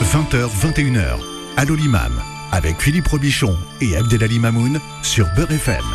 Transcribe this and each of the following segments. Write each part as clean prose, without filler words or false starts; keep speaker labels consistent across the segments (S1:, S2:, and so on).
S1: 20h, 21h. Allô l'imam, avec Philippe Robichon et Abdelali Mamoun sur Beurre FM.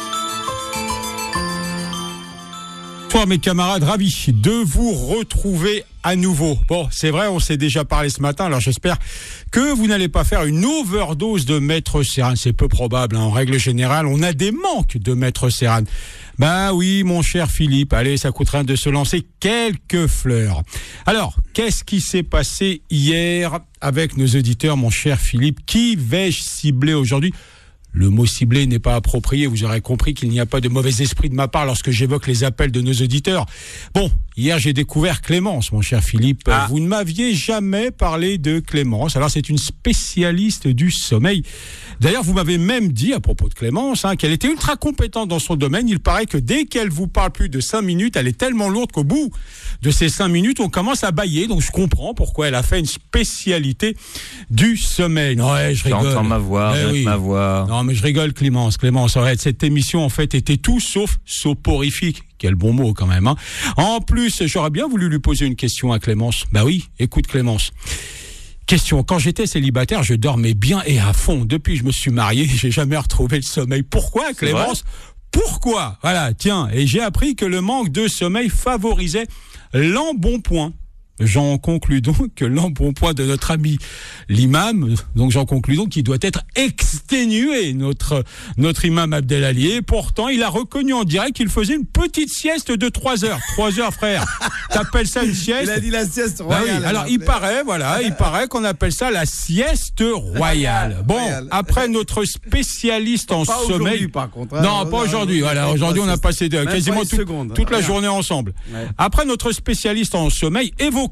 S2: Bonsoir mes camarades, ravi de vous retrouver à nouveau. Bon, c'est vrai, on s'est déjà parlé ce matin, alors j'espère que vous n'allez pas faire une overdose de Maître Serrane. C'est peu probable, hein. En règle générale, on a des manques de Maître Serrane. Ben oui, mon cher Philippe, allez, ça coûte rien de se lancer quelques fleurs. Alors, qu'est-ce qui s'est passé hier avec nos auditeurs, mon cher Philippe? Qui vais-je cibler aujourd'hui? Le mot ciblé n'est pas approprié, vous aurez compris qu'il n'y a pas de mauvais esprit de ma part lorsque j'évoque les appels de nos auditeurs. Bon, hier j'ai découvert Clémence, mon cher Philippe. Vous ne m'aviez jamais parlé de Clémence. Alors c'est une spécialiste du sommeil. D'ailleurs, vous m'avez même dit à propos de Clémence qu'elle était ultra compétente dans son domaine. Il paraît que dès qu'elle vous parle plus de 5 minutes, elle est tellement lourde qu'au bout de ces 5 minutes, on commence à bâiller. Donc je comprends pourquoi elle a fait une spécialité du sommeil. Non, ouais, je rigole.
S3: J'entends ma voix, ma voix.
S2: Non, mais je rigole, Clémence. Cette émission, en fait, était tout sauf soporifique. Quel bon mot, quand même, hein. En plus, j'aurais bien voulu lui poser une question à Clémence. Bah oui, écoute, Clémence. Question, quand j'étais célibataire, je dormais bien et à fond. Depuis que je me suis marié, j'ai jamais retrouvé le sommeil. Pourquoi, Clémence? Pourquoi? Voilà, tiens. Et j'ai appris que le manque de sommeil favorisait l'embonpoint. J'en conclus donc que l'embonpoint de notre ami l'imam, donc j'en conclus donc qu'il doit être exténué, notre imam Abdelali. Et pourtant, il a reconnu en direct qu'il faisait une petite sieste de 3 heures. 3 heures, frère. T'appelles ça une sieste? Il
S4: a dit la sieste royale.
S2: Oui. Alors, il paraît qu'on appelle ça la sieste royale. Bon, après notre spécialiste en
S4: pas
S2: sommeil.
S4: Aujourd'hui, par contre.
S2: Non, pas aujourd'hui. Voilà, aujourd'hui, on a passé quasiment toute la journée ensemble. Ouais. Après notre spécialiste en sommeil, évoquons,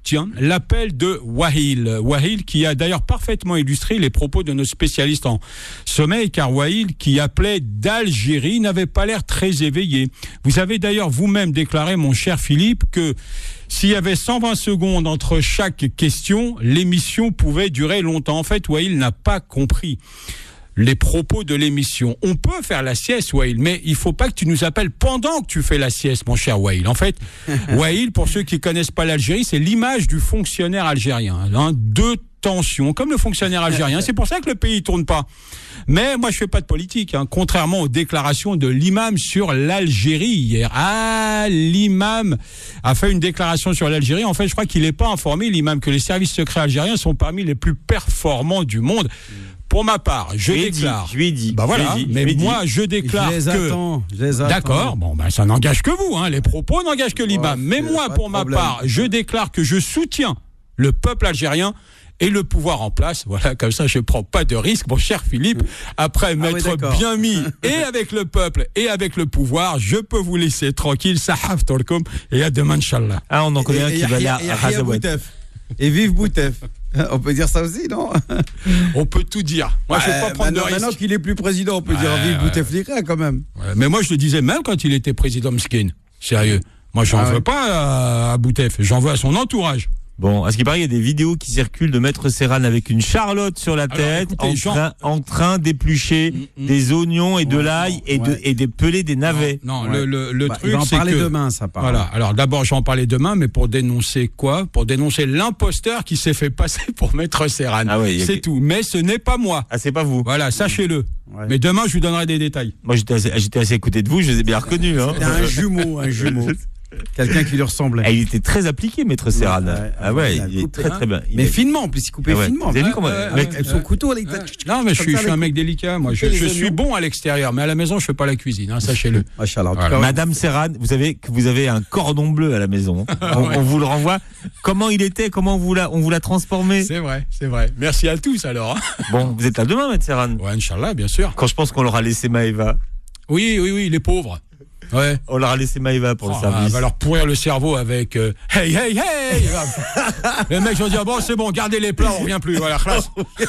S2: l'appel de Wahil. Wahil qui a d'ailleurs parfaitement illustré les propos de nos spécialistes en sommeil, car Wahil, qui appelait d'Algérie, n'avait pas l'air très éveillé. Vous avez d'ailleurs vous-même déclaré, mon cher Philippe, que s'il y avait 120 secondes entre chaque question, l'émission pouvait durer longtemps. En fait, Wahil n'a pas compris les propos de l'émission. On peut faire la sieste, Wahil, mais il faut pas que tu nous appelles pendant que tu fais la sieste, mon cher Wahil. En fait, Wahil, pour ceux qui connaissent pas l'Algérie, c'est l'image du fonctionnaire algérien. De tension, comme le fonctionnaire algérien. C'est pour ça que le pays tourne pas. Mais moi, je fais pas de politique, contrairement aux déclarations de l'imam sur l'Algérie hier. L'imam a fait une déclaration sur l'Algérie. En fait, je crois qu'il n'est pas informé, l'imam, que les services secrets algériens sont parmi les plus performants du monde. Pour ma part, je déclare.
S3: Je lui ai dit.
S2: Bah voilà. Mais moi, je déclare
S4: je les attends.
S2: D'accord. Bon, ça n'engage que vous, Les propos n'engagent que l'imam. Mais moi, pour ma part, je déclare que je soutiens le peuple algérien et le pouvoir en place. Voilà, comme ça, je prends pas de risque, mon cher Philippe. Après m'être bien mis et avec le peuple et avec le pouvoir, je peux vous laisser tranquille. Sahaf tolkoum et à demain, Inch'Allah.
S3: On en connaît un qui va aller à Razaoued.
S4: Et vive Boutef. On peut dire ça aussi, non?
S2: On peut tout dire. Moi, je ne vais pas prendre de risque.
S4: Maintenant qu'il est plus président, on peut dire vive Bouteflika quand même.
S2: Mais moi, je le disais même quand il était président Mskin. Sérieux. Moi, j'en veux pas à Boutef. J'en veux à son entourage.
S3: Bon, à ce qui paraît, il y a des vidéos qui circulent de Maître Serrane avec une charlotte sur la tête, en train d'éplucher des oignons et de l'ail et de peler des navets.
S2: Non, le truc,
S4: il va en parler demain, ça parle.
S2: Voilà. Alors d'abord, j'en parlais demain, mais pour dénoncer quoi? Pour dénoncer l'imposteur qui s'est fait passer pour Maître Serrane. C'est tout. Mais ce n'est pas moi.
S3: C'est pas vous.
S2: Voilà, sachez-le. Ouais. Mais demain, je vous donnerai des détails.
S3: Moi, j'étais assez à côté de vous, je les ai bien reconnus.
S4: C'était un jumeau. Quelqu'un qui lui ressemblait.
S3: Il était très appliqué, Maître Serrane. Il est très très bien.
S4: Mais finement, en plus, il coupait finement.
S3: Vous avez vu comment
S4: avec son couteau,
S2: non, mais je suis un mec délicat. Moi, je suis bon à l'extérieur, mais à la maison, je fais pas la cuisine. Sachez-le.
S3: Madame Serrane, vous savez que vous avez un cordon bleu à la maison. On vous le renvoie. Comment il était? Comment on vous l'a transformé?
S2: C'est vrai. Merci à tous alors.
S3: Bon, vous êtes là demain, Maître Serrane?
S2: Ouais, Inch'Allah, bien sûr.
S3: Quand je pense qu'on leur a laissé Maëva.
S2: Oui, les pauvres. Ouais.
S3: On leur a laissé Maëva pour le service.
S2: On va leur pourrir le cerveau avec hey. Les mecs vont dire c'est bon, gardez les plats, on revient plus. Voilà, classe.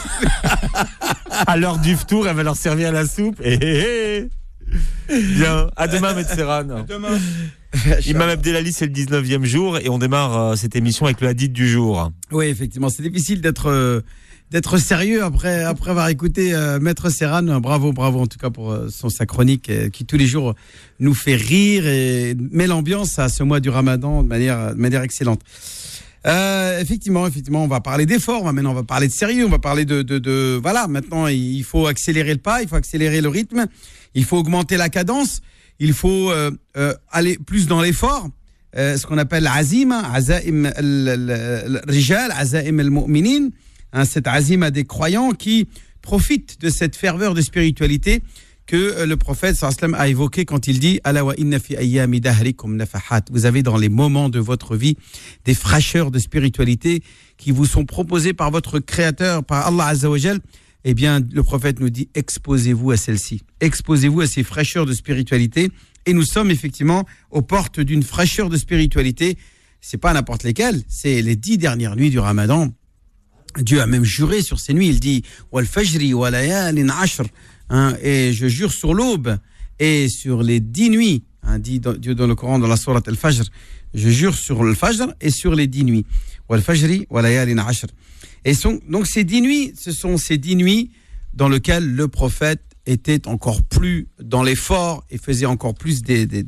S3: À l'heure du ftour, elle va leur servir la soupe. Bien, à demain, Maître Serrane. À demain. Imam Abdelali, c'est le 19e jour et on démarre cette émission avec le hadith du jour.
S4: Oui, effectivement, c'est difficile d'être sérieux après avoir écouté Maître Serrane. Bravo en tout cas pour sa chronique qui tous les jours nous fait rire et met l'ambiance à ce mois du Ramadan de manière excellente. Effectivement, on va parler d'efforts. Maintenant, on va parler de sérieux. On va parler de voilà. Maintenant, il faut accélérer le pas, il faut accélérer le rythme, il faut augmenter la cadence, il faut aller plus dans l'effort. Ce qu'on appelle l'azima, azaim al-rijal, azaim al-mu'minin. Cette azima des croyants qui profitent de cette ferveur de spiritualité que le prophète sallallahu alayhi wa sallam a évoqué quand il dit Ala wa inna fi ayyami dahrikum nafahat. Vous avez dans les moments de votre vie des fraîcheurs de spiritualité qui vous sont proposées par votre créateur, par Allah Azza wa Jal. Eh bien, le prophète nous dit exposez-vous à celle-ci, exposez-vous à ces fraîcheurs de spiritualité. Et nous sommes effectivement aux portes d'une fraîcheur de spiritualité. C'est pas n'importe lesquelles, c'est les 10 dernières nuits du Ramadan. Dieu a même juré sur ces nuits. Il dit wal fajri wa layalin ashr. Et je jure sur l'aube et sur les 10 nuits, dit Dieu dans le Coran, dans la sourate Al-Fajr, je jure sur le Fajr et sur les 10 nuits. Wal fajri wa layalin ashr. Et donc ces 10 nuits, ce sont ces 10 nuits dans lesquelles le prophète était encore plus dans l'effort et faisait encore plus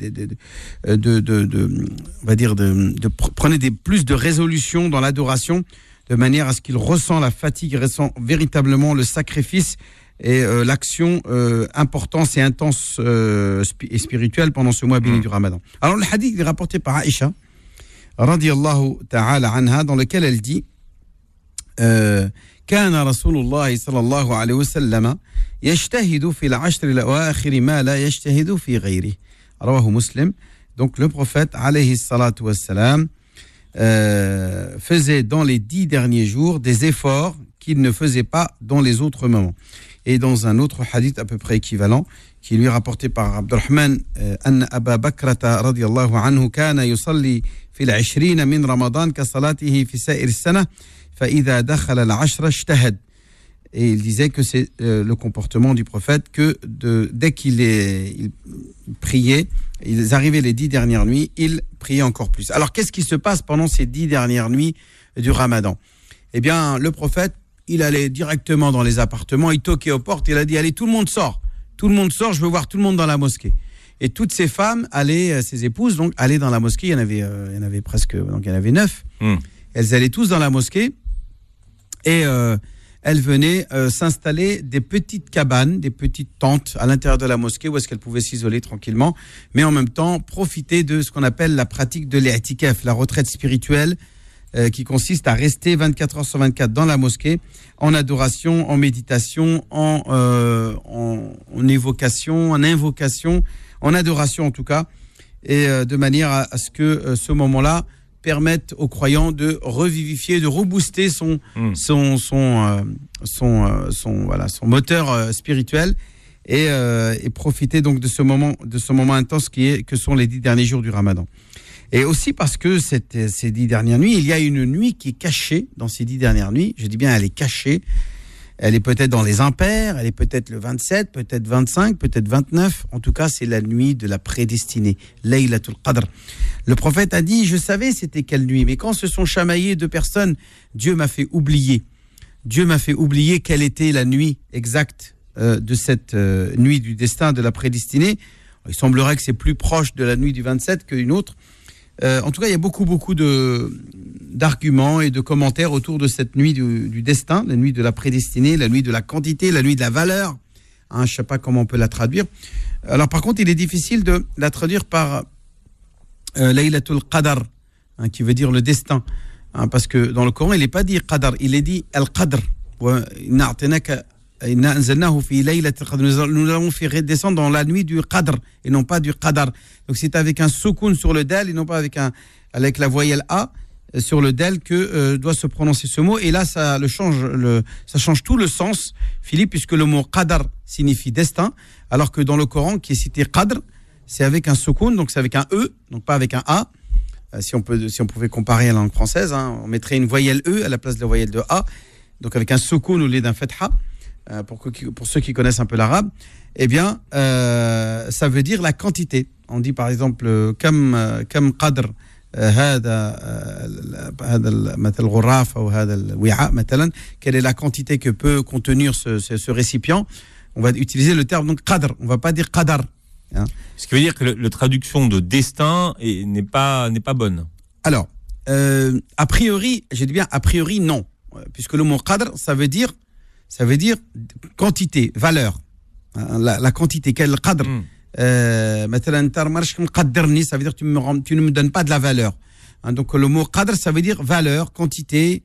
S4: prenait plus de résolutions dans l'adoration, de manière à ce qu'il ressent la fatigue, il ressent véritablement le sacrifice et l'action importante et intense et spirituelle pendant ce mois béni du Ramadan. Alors le hadith est rapporté par Aïcha radiyallahu ta'ala anha, dans lequel elle dit كان رسول الله صلى الله عليه وسلم يجتهد في العشر الأواخر ما لا يجتهد في غيره. رواه مسلم. Donc le prophète alayhi salatu wassalam faisait dans les 10 derniers jours des efforts qu'il ne faisait pas dans les autres moments. Et dans un autre hadith à peu près équivalent, qui lui est rapporté par Abdurrahman, أن أبا بكرة رضي الله عنه كان يصلي في العشرين من رمضان كصلاته في سائر السنة فإذا دخل العشر اجتهد. Et il disait que c'est le comportement du prophète que dès il priait, ils arrivaient les 10 dernières nuits, il priait encore plus. Alors qu'est-ce qui se passe pendant ces 10 dernières nuits du Ramadan? Eh bien, le prophète, il allait directement dans les appartements, il toquait aux portes, il a dit allez, tout le monde sort, je veux voir tout le monde dans la mosquée. Et toutes ces femmes allaient, ses épouses, donc allaient dans la mosquée. Il y en avait presque, donc il y en avait 9. Elles allaient tous dans la mosquée et elles venaient s'installer des petites cabanes, des petites tentes à l'intérieur de la mosquée où est-ce qu'elles pouvaient s'isoler tranquillement, mais en même temps profiter de ce qu'on appelle la pratique de l'i'tikaf, la retraite spirituelle, qui consiste à rester 24 heures sur 24 dans la mosquée, en adoration, en méditation, en évocation, en invocation, en adoration en tout cas, et de manière à ce que ce moment-là permette aux croyants de revivifier, de rebooster son moteur spirituel et profiter donc de ce moment intense que sont les 10 derniers jours du Ramadan. Et aussi parce que ces 10 dernières nuits, il y a une nuit qui est cachée dans ces 10 dernières nuits. Je dis bien, elle est cachée. Elle est peut-être dans les impairs, elle est peut-être le 27, peut-être 25, peut-être 29. En tout cas, c'est la nuit de la prédestinée, Laylatul Qadr. Le prophète a dit, je savais c'était quelle nuit, mais quand se sont chamaillées 2 personnes, Dieu m'a fait oublier. Dieu m'a fait oublier quelle était la nuit exacte de cette nuit du destin, de la prédestinée. Il semblerait que c'est plus proche de la nuit du 27 qu'une autre. En tout cas, il y a beaucoup d'arguments et de commentaires autour de cette nuit du destin, la nuit de la prédestinée, la nuit de la quantité, la nuit de la valeur. Je ne sais pas comment on peut la traduire. Alors, par contre, il est difficile de la traduire par Laylatul Qadr, qui veut dire le destin. Parce que dans le Coran, il n'est pas dit Qadr, il est dit Al-Qadr. Nous l'avons fait descendre dans la nuit du Qadr et non pas du Qadar. Donc c'est avec un soukoun sur le dal et non pas avec la voyelle A sur le dal que doit se prononcer ce mot. Et là, ça change tout le sens, Philippe, puisque le mot Qadar signifie destin, alors que dans le Coran, qui est cité Qadr, c'est avec un soukoun, donc c'est avec un E, donc pas avec un A. Si on pouvait comparer à la langue française, on mettrait une voyelle E à la place de la voyelle de A, donc avec un soukoun au lieu d'un fatha. Pour ceux qui connaissent un peu l'arabe, eh bien, ça veue dire la quantité. On dit par exemple, kam qadr quelle est la quantité que peut contenir ce récipient. On va utiliser le terme donc qadr, on ne va pas dire qadar.
S3: Ce qui veut dire que la traduction de destin n'est pas bonne.
S4: Alors, a priori, j'ai dit bien a priori non, puisque le mot qadr, ça veut dire quantité, valeur, la quantité. Quel qadr? مثلا انت مارش مقدرني, ça veut dire tu ne me donnes pas de la valeur. Donc le mot qadr, ça veut dire valeur, quantité,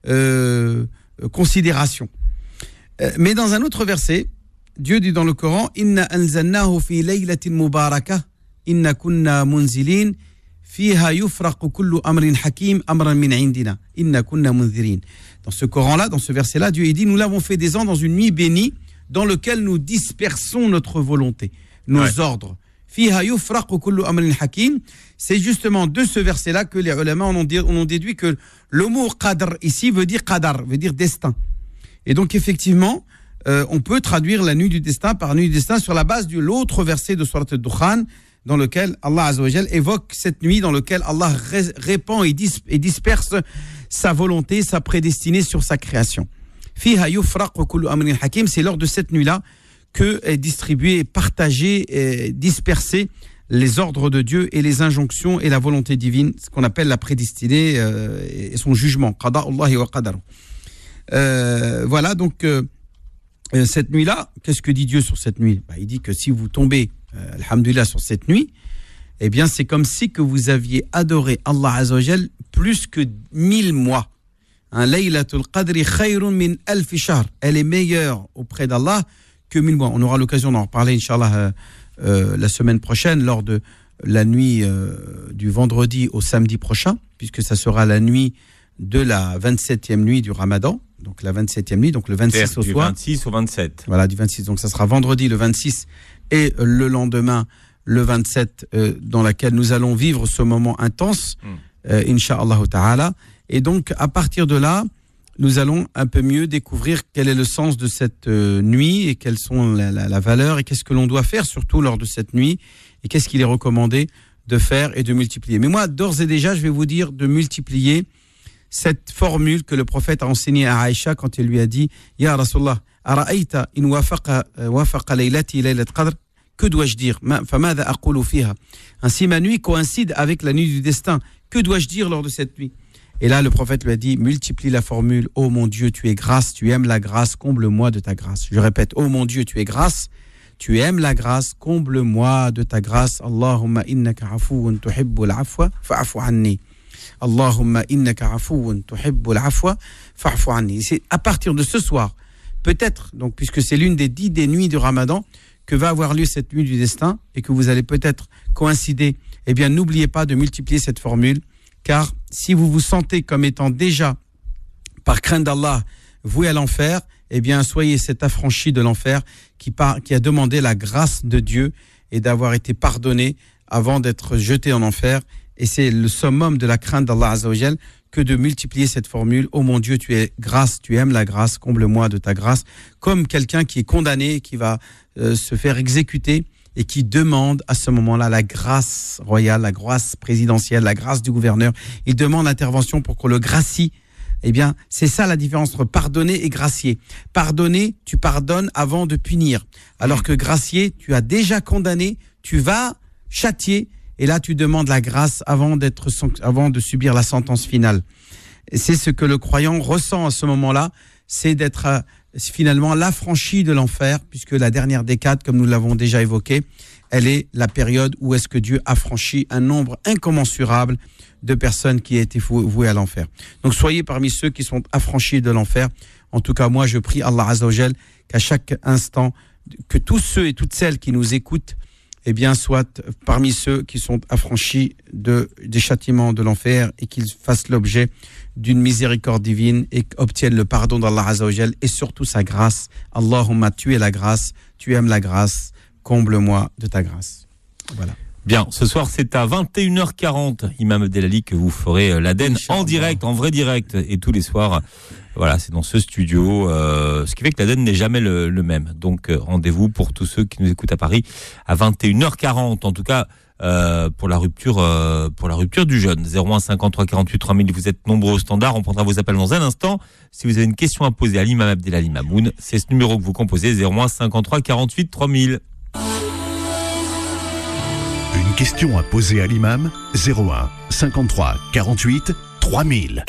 S4: considération. Mais dans un autre verset, Dieu dit dans le Coran, inna anzalnahu fi laylatin mubarakah inna kunna munzilin fiha yufraqu kullu amrin hakim amran min indina inna kunna munzirin. Dans ce Coran-là, dans ce verset-là, Dieu dit, nous l'avons fait descendre dans une nuit bénie dans lequel nous dispersons notre volonté, nos ordres. Fiha yufraqu kullu amrin hakim. C'est justement de ce verset-là que les ulama ont déduit que le mot qadr ici veut dire qadar, veut dire destin. Et donc effectivement, on peut traduire la nuit du destin par nuit du destin sur la base de l'autre verset de Surat al-Dukhan, dans lequel Allah Azza wa Jal évoque cette nuit dans laquelle Allah répand et disperse sa volonté, sa prédestinée sur sa création. Fiha yufraqu kullu amrin hakim, c'est lors de cette nuit-là que est distribué, partagé, dispersé les ordres de Dieu et les injonctions et la volonté divine, ce qu'on appelle la prédestinée et son jugement. Qada Allahi wa qadaru. Voilà, donc cette nuit-là, qu'est-ce que dit Dieu sur cette nuit? Il dit que si vous tombez, alhamdoulilah, sur cette nuit, eh bien c'est comme si que vous aviez adoré Allah Azza wa Jal plus que 1000 mois. Laylatul Qadri khayrun min alfi shahr. Elle est meilleure auprès d'Allah que 1000 mois. On aura l'occasion d'en reparler, Inch'Allah, la semaine prochaine, lors de la nuit du vendredi au samedi prochain, puisque ça sera la nuit de la 27e nuit du Ramadan. Donc la 27e nuit, donc le 26 au soir.
S3: Du 26 au 27.
S4: Voilà, du 26. Donc ça sera vendredi le 26 et le lendemain le 27, dans laquelle nous allons vivre ce moment intense, Inch'Allah ta'ala. Et donc à partir de là, nous allons un peu mieux découvrir quel est le sens de cette nuit et quelles sont la valeur et qu'est-ce que l'on doit faire surtout lors de cette nuit et qu'est-ce qu'il est recommandé de faire et de multiplier. Mais moi, d'ores et déjà, je vais vous dire de multiplier cette formule que le prophète a enseignée à Aïcha quand il lui a dit « Ya Rasulallah, ara'ayta in wafaqa laylati laylat qadr » Que dois-je dire? Famadha aqulu fiha. Ainsi, ma nuit coïncide avec la nuit du destin. Que dois-je dire lors de cette nuit? Et là, le prophète lui a dit, multiplie la formule, ô mon Dieu, tu es grâce, tu aimes la grâce, comble-moi de ta grâce. Je répète, ô mon Dieu, tu es grâce, tu aimes la grâce, comble-moi de ta grâce. Allahumma innaka afuun tuhibbul afwa, fa'afu anni. Allahumma innaka afuun tuhibbul afwa, fa'afu anni. C'est à partir de ce soir, peut-être, donc, puisque c'est l'une des 10 des nuits du Ramadan, que va avoir lieu cette nuit du destin et que vous allez peut-être coïncider, eh bien, n'oubliez pas de multiplier cette formule. Car si vous vous sentez comme étant déjà, par crainte d'Allah, voué à l'enfer, eh bien, soyez cet affranchi de l'enfer qui a demandé la grâce de Dieu et d'avoir été pardonné avant d'être jeté en enfer. Et c'est le summum de la crainte d'Allah Azza wa Jal que de multiplier cette formule. Oh mon Dieu, tu es grâce, tu aimes la grâce, comble-moi de ta grâce. Comme quelqu'un qui est condamné, qui va se faire exécuter et qui demande à ce moment-là la grâce royale, la grâce présidentielle, la grâce du gouverneur. Il demande l'intervention pour qu'on le gracie. Eh bien, c'est ça la différence entre pardonner et gracier. Pardonner, tu pardonnes avant de punir. Alors que gracier, tu as déjà condamné, tu vas châtier, et là tu demandes la grâce avant de subir la sentence finale. Et c'est ce que le croyant ressent à ce moment-là, c'est d'être finalement l'affranchi de l'enfer, puisque la dernière décade, comme nous l'avons déjà évoqué, elle est la période où est-ce que Dieu affranchit un nombre incommensurable de personnes qui étaient vouées à l'enfer. Donc soyez parmi ceux qui sont affranchis de l'enfer. En tout cas, moi je prie Allah Azza wa Jal qu'à chaque instant, que tous ceux et toutes celles qui nous écoutent, eh bien, soient parmi ceux qui sont affranchis des châtiments de l'enfer et qu'ils fassent l'objet d'une miséricorde divine et obtiennent le pardon d'Allah Azza wa Jal et surtout sa grâce. Allahumma, tu es la grâce, tu aimes la grâce, comble-moi de ta grâce. Voilà.
S3: Bien, ce soir c'est à 21h40, Imam Abdelali, que vous ferez l'Aden en direct, en vrai direct, et tous les soirs, voilà, c'est dans ce studio, ce qui fait que l'Aden n'est jamais le même. Donc rendez-vous pour tous ceux qui nous écoutent à Paris à 21h40, en tout cas pour la rupture du jeûne. 01 53 48 3000, vous êtes nombreux au standard, on prendra vos appels dans un instant. Si vous avez une question à poser à l'imam Abdelali Mamoun, c'est ce numéro que vous composez, 01 53 48 3000.
S1: Une question à poser à l'imam, 01 53 48 3000.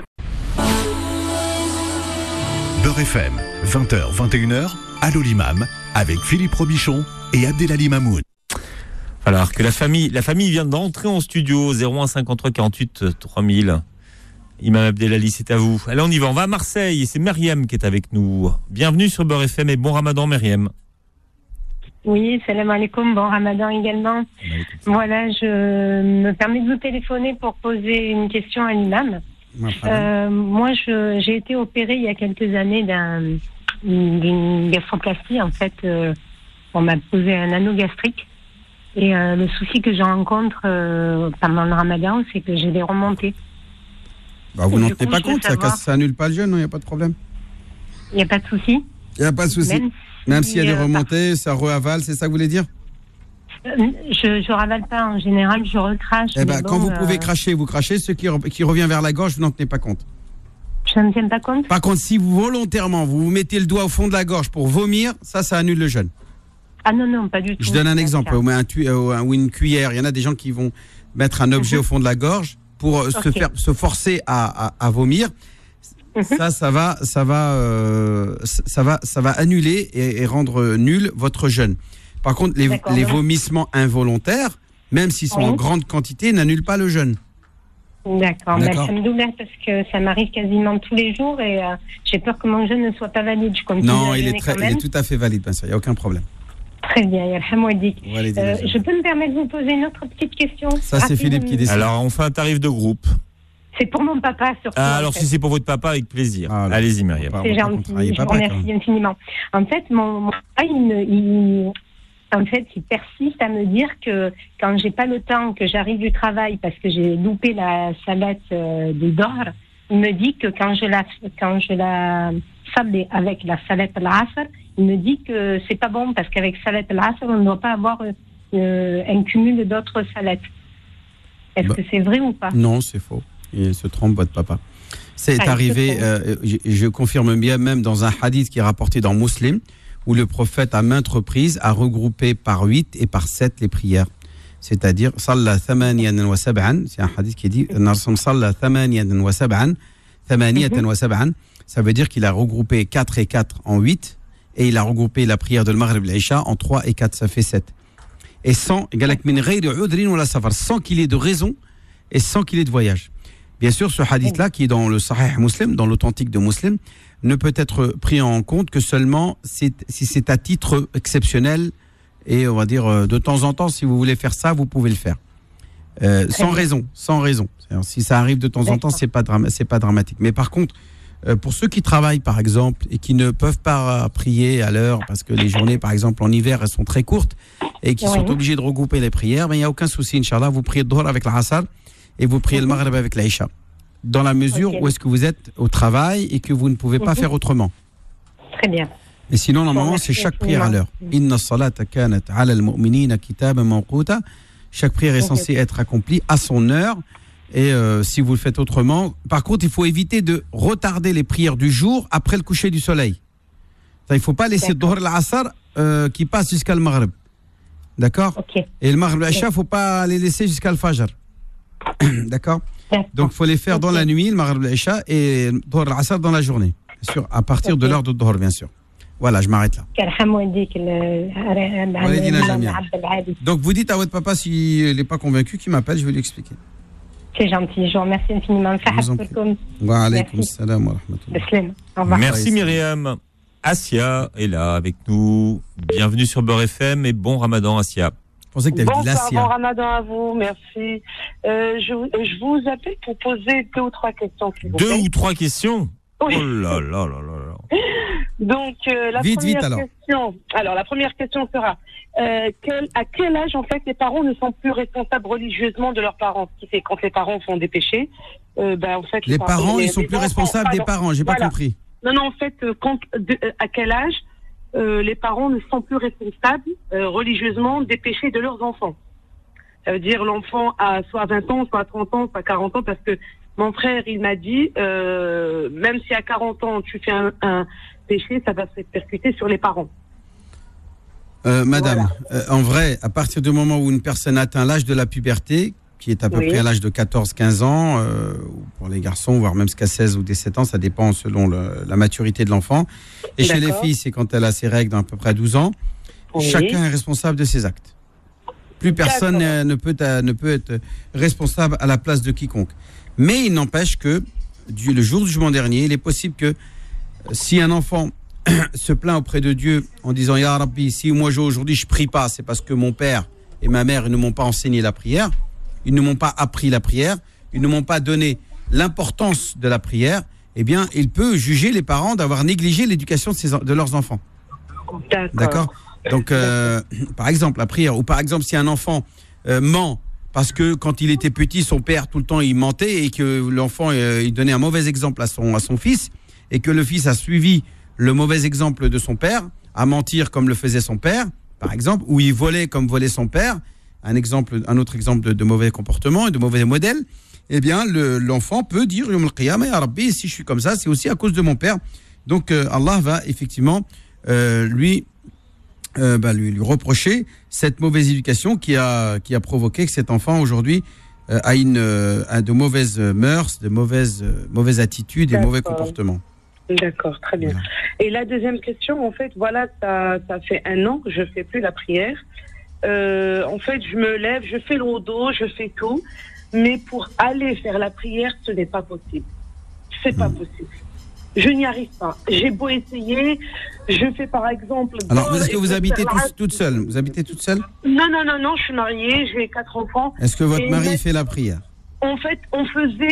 S1: Beurre FM, 20h, 21h, Allô l'imam, avec Philippe Robichon et Abdelali Mamoun.
S3: Alors que la famille vient d'entrer en studio, 01 53 48 3000. Imam Abdelali, c'est à vous. Allez, on y va. On va à Marseille et c'est Myriam qui est avec nous. Bienvenue sur Beurre FM et bon Ramadan, Myriam.
S5: Oui, salam alaikum, bon Ramadan également. Voilà, je me permets de vous téléphoner pour poser une question à l'imam. Moi, j'ai été opérée il y a quelques années d'une gastroplastie. En fait, on m'a posé un anneau gastrique. Et le souci que je rencontre pendant le Ramadan, c'est que j'ai des remontées.
S4: Bah, vous n'en tenez pas compte, ça annule pas le jeûne, il n'y a pas de problème.
S5: Il n'y a pas de souci.
S4: Il n'y a pas de souci. Même s'il y a des remontées, ça re-avale, c'est ça que vous voulez dire?
S5: Je ravale pas en général, je recrache.
S4: Eh ben, quand vous pouvez cracher, vous crachez. Ce qui revient vers la gorge, vous n'en tenez pas compte.
S5: Je ne tiens pas compte.
S4: Par contre, si vous volontairement vous mettez le doigt au fond de la gorge pour vomir, ça annule le jeûne.
S5: Ah non, pas du tout.
S4: Je donne un exemple, ou une cuillère. Il y en a des gens qui vont mettre un objet au fond de la gorge pour se forcer à vomir. Ça va annuler et rendre nul votre jeûne. Par contre, les vomissements involontaires, même s'ils sont en grande quantité, n'annulent pas le jeûne.
S5: D'accord. Mais ça me double parce que ça m'arrive quasiment tous les jours et j'ai peur que mon jeûne ne soit pas valide.
S4: Non, il est tout à fait valide, bien sûr, il n'y a aucun problème.
S5: Très bien, je peux me permettre de vous poser une autre petite question?
S4: Ça, c'est Philippe qui décide.
S3: Alors, on fait un tarif de groupe.
S5: C'est pour mon papa, surtout.
S3: Alors, si c'est pour votre papa, avec plaisir. Allez-y, Myriam.
S5: C'est gentil, je vous remercie infiniment. En fait, mon papa, il persiste à me dire que quand j'ai pas le temps, que j'arrive du travail parce que j'ai loupé la salette de Dohr, il me dit que quand je la salais avec la salette al-Asr, il me dit que c'est pas bon parce qu'avec salette al-Asr, on ne doit pas avoir un cumul d'autres salettes. Est-ce que c'est vrai ou pas?
S4: Non, c'est faux. Il se trompe, votre papa. C'est arrivé, je confirme bien, même dans un hadith qui est rapporté dans Muslim, où le prophète, à maintes reprises, a regroupé par 8 et par 7 les prières. C'est-à-dire, Salla thamaniyan wa sab'an, c'est un hadith qui dit, Salla thamaniyan wa sab'an, thamaniyatan wa sab'an, ça veut dire qu'il a regroupé 4 et 4 en 8, et il a regroupé la prière de l'Maghrib et l'Isha en 3 et 4, ça fait 7. Et sans qu'il y ait de raison et sans qu'il y ait de voyage. Bien sûr, ce hadith-là, qui est dans le Sahih Muslim, dans l'authentique de Muslim, ne peut être pris en compte que seulement si c'est à titre exceptionnel et on va dire de temps en temps, si vous voulez faire ça, vous pouvez le faire. Sans raison. C'est-à-dire, si ça arrive de temps en temps, c'est pas dramatique. Mais par contre, pour ceux qui travaillent, par exemple, et qui ne peuvent pas prier à l'heure, parce que les journées, par exemple, en hiver, elles sont très courtes, et qui sont obligés de regrouper les prières, mais il n'y a aucun souci, Inch'Allah, vous priez le Dhuhr avec l'Asr, et vous priez le Maghrib avec l'Aïcha. Dans la mesure où est-ce que vous êtes au travail et que vous ne pouvez pas faire autrement.
S5: Très bien.
S4: Mais sinon, normalement, c'est chaque prière à l'heure. Inna salata kanat ala al-mu'minina kitaban mawquta. Chaque prière est censée être accomplie à son heure. Et si vous le faites autrement, par contre, il faut éviter de retarder les prières du jour après le coucher du soleil. Il ne faut pas laisser le Dhuhr et l'Asr qui passe jusqu'à le Maghrib. D'accord? Et le Maghrib et l'Isha, il ne faut pas les laisser jusqu'à le Fajr. D'accord? Donc, il faut les faire dans la nuit, le Maghrib et l'Isha, et le Dhuhr et l'Asr dans la journée. Bien sûr, à partir de l'heure de Dhuhr, bien sûr. Voilà, je m'arrête là. Donc, vous dites à votre papa, s'il n'est pas convaincu, qu'il m'appelle, je vais lui expliquer.
S5: C'est gentil, je vous remercie infiniment.
S4: Wa alaykoum salam wa rahmatullah.
S3: Merci Myriam. Asia est là avec nous. Bienvenue sur Beurre FM et bon Ramadan, Asia.
S4: Je pensais que tu avais dit l'Asia.
S6: Bon Ramadan à vous, merci. Je vous appelle pour poser 2 ou 3 questions.
S3: 2 ou 3 questions?
S6: Oui.
S3: Oh là là là là.
S6: Donc, la première question sera à quel âge, en fait, les parents ne sont plus responsables religieusement de leurs parents? Ce qui fait quand les parents font des péchés, en fait...
S4: Les parents, ils sont plus responsables des parents, j'ai pas compris.
S6: Non, en fait, à quel âge les parents ne sont plus responsables religieusement des péchés de leurs enfants? Ça veut dire l'enfant a soit 20 ans, soit 30 ans, soit 40 ans, parce que mon frère, il m'a dit, même si à 40 ans tu fais un péché, ça va se répercuter sur les parents.
S4: Madame, en vrai, à partir du moment où une personne atteint l'âge de la puberté, qui est à peu près à l'âge de 14-15 ans, pour les garçons, voire même jusqu'à 16 ou 17 ans, ça dépend selon la maturité de l'enfant. Et chez les filles, c'est quand elle a ses règles d'à peu près 12 ans. Chacun est responsable de ses actes. Plus personne ne peut être responsable à la place de quiconque. Mais il n'empêche que, le jour du jugement dernier, il est possible que si un enfant se plaint auprès de Dieu en disant « Ya Rabbi, si moi aujourd'hui je prie pas, c'est parce que mon père et ma mère ils ne m'ont pas enseigné la prière, ils ne m'ont pas appris la prière, ils ne m'ont pas donné l'importance de la prière, eh bien, il peut juger les parents d'avoir négligé l'éducation de leurs enfants. » D'accord. Donc, par exemple, la prière, ou par exemple, si un enfant ment parce que quand il était petit, son père tout le temps il mentait et que l'enfant il donnait un mauvais exemple à son fils et que le fils a suivi le mauvais exemple de son père, à mentir comme le faisait son père, par exemple, ou il volait comme volait son père, un autre exemple de mauvais comportement et de mauvais modèles, eh bien, l'enfant peut dire Yom al-Qiyamah, Ya Rabbi, si je suis comme ça, c'est aussi à cause de mon père. Donc, Allah va effectivement lui reprocher cette mauvaise éducation qui a provoqué que cet enfant aujourd'hui a de mauvaises mœurs, de mauvaises attitudes et mauvais comportements.
S6: D'accord, très bien. Et la deuxième question, en fait, voilà, ça fait 1 an que je fais plus la prière. En fait, je me lève, je fais le wudu, je fais tout, mais pour aller faire la prière, ce n'est pas possible. C'est pas possible. Je n'y arrive pas. J'ai beau essayer, je fais par exemple...
S4: Alors, est-ce que vous habitez toute seule ? Vous habitez toute seule ?
S6: Non, je suis mariée, j'ai 4 enfants.
S4: Est-ce que votre mari fait la prière ?
S6: En fait, on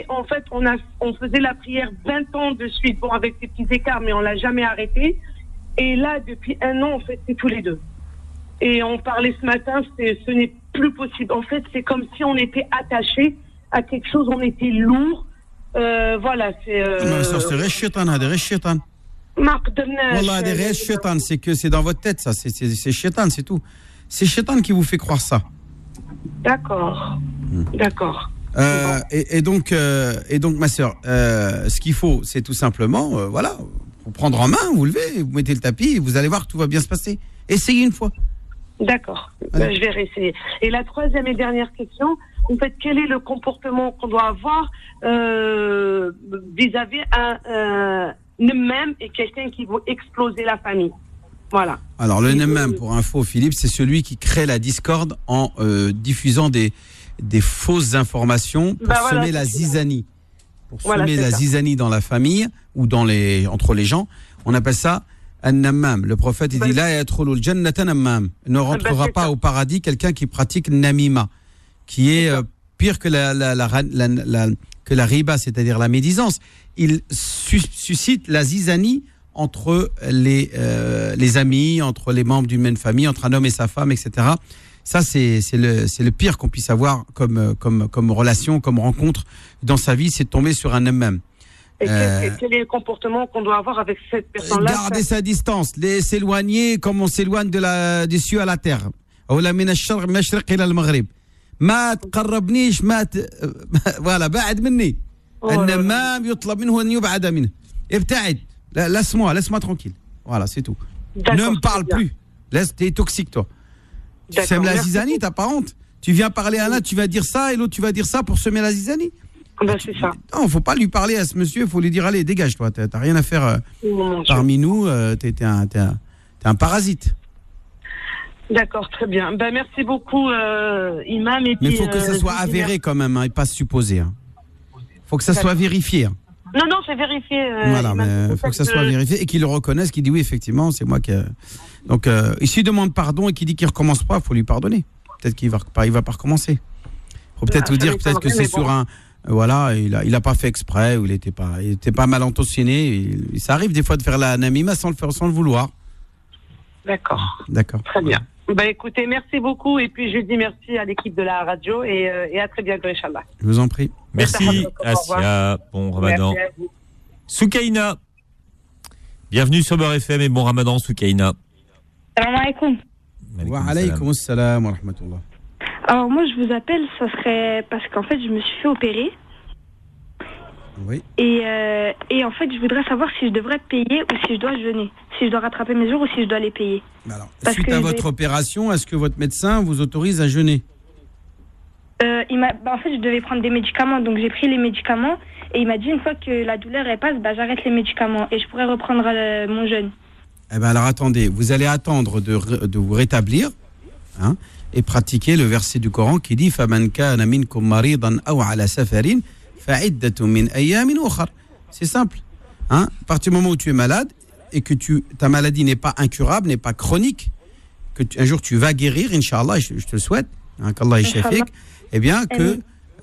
S6: faisait la prière 20 ans de suite, bon, avec des petits écarts, mais on l'a jamais arrêté. Et là, depuis 1 an, en fait, c'est tous les deux. Et on parlait ce matin, ce n'est plus possible. En fait, c'est comme si on était attaché à quelque chose, on était lourd. Voilà, c'est...
S4: c'est غير الشيطان هذا غير الشيطان.
S6: ما قدرناش.
S4: والله هذا غير الشيطان, c'est que c'est dans votre tête ça, c'est shaitan, c'est tout. C'est shaitan qui vous fait croire ça.
S6: D'accord. D'accord.
S4: Et donc ma sœur, ce qu'il faut, c'est tout simplement, vous prendre en main, vous levez, vous mettez le tapis, et vous allez voir que tout va bien se passer. Essayez une fois.
S6: D'accord. Je vais réessayer. Et la troisième et dernière question, en fait, quel est le comportement qu'on doit avoir vis-à-vis un même et quelqu'un qui veut exploser la famille? Voilà. Alors le
S4: même, pour info, Philippe, c'est celui qui crée la discorde en diffusant des fausses informations pour semer la zizanie. Pour semer la zizanie dans la famille ou entre les gens. On appelle ça un namam. Le prophète il dit la yatrulul jannata namam. Il ne rentrera pas au paradis quelqu'un qui pratique namima, qui est pire que la riba, c'est-à-dire la médisance. Il suscite la zizanie entre les amis, entre les membres d'une même famille, entre un homme et sa femme, etc. Ça, c'est le pire qu'on puisse avoir comme relation, comme rencontre dans sa vie, c'est de tomber sur un homme même.
S6: Et quel est le comportement qu'on doit avoir avec cette personne-là?
S4: Garder sa distance, s'éloigner comme on s'éloigne des cieux à la terre. Voilà, بعد مني. النمام يطلب منه أن يبعد منه. ابتعد. Laisse-moi tranquille. Voilà, c'est tout. Ne me parle plus. T'es toxique, toi. Tu sèmes la zizanie, t'as pas honte. Tu viens parler à l'un, tu vas dire ça, et l'autre, tu vas dire ça pour semer la zizanie.
S6: C'est ça.
S4: Non, faut pas lui parler à ce monsieur, faut lui dire, allez, dégage-toi, t'as rien à faire parmi nous, t'es un parasite.
S6: D'accord, très bien. Merci beaucoup, Imam. Mais
S4: il faut que ça soit avéré quand même, et pas supposé. Faut que ça soit vérifié.
S6: Non, c'est vérifié.
S4: Voilà, mais il faut que ça soit vérifié et qu'il le reconnaisse, qu'il dit oui, effectivement, c'est moi qui. Donc, s'il demande pardon et qu'il dit qu'il recommence pas, il faut lui pardonner. Peut-être qu'il va pas recommencer. Il faut peut-être vous dire peut-être que c'est sur un. Voilà, il a pas fait exprès, ou il était pas mal intentionné. Ça arrive des fois de faire la namima sans le vouloir.
S6: D'accord.
S4: Très
S6: bien. Écoutez, merci beaucoup et puis je dis merci à l'équipe de la radio et à très bientôt, Inch'Allah.
S4: Je vous en prie.
S3: Merci, Asia. Bon Ramadan. Soukaina. Bienvenue sur Beurre FM et bon Ramadan, Soukaina.
S7: Salam alaikum.
S4: Wa alaykoum assalam wa rahmatullah.
S7: Alors moi je vous appelle, ça serait parce qu'en fait je me suis fait opérer.
S4: Oui.
S7: Et en fait je voudrais savoir si je devrais payer ou si je dois jeûner. Si je dois rattraper mes jours ou si je dois les payer.
S4: Alors, suite à votre opération, est-ce que votre médecin vous autorise à jeûner?
S7: En fait, je devais prendre des médicaments, donc j'ai pris les médicaments et il m'a dit une fois que la douleur elle passe, j'arrête les médicaments et je pourrais reprendre mon jeûne.
S4: Eh ben alors attendez, vous allez attendre de vous rétablir, hein, et pratiquer le verset du Coran qui dit فَمَنْ كَانَ مِنْكُمْ مَرِيضًا أَوْ عَلَى سَفَرٍ فَعِدَّةٌ مِنْ أَيَّامٍ أُخَرَ. C'est simple. Hein, à partir du moment où tu es malade et que ta maladie n'est pas incurable, n'est pas chronique, un jour tu vas guérir, Inch'Allah, je te le souhaite, hein, qu'Allah yashafik, eh bien que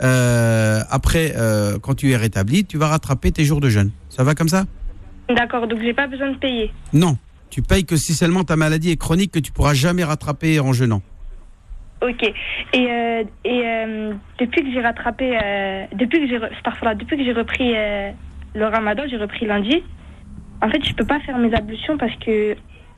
S4: après, quand tu es rétabli, tu vas rattraper tes jours de jeûne. Ça va comme ça?
S7: D'accord, donc j'ai pas besoin de payer.
S4: Non, tu payes que si seulement ta maladie est chronique, que tu pourras jamais rattraper en jeûnant.
S7: Ok. Et depuis que j'ai rattrapé, depuis que j'ai repris le Ramadan, j'ai repris lundi. En fait, je peux pas faire mes ablutions parce que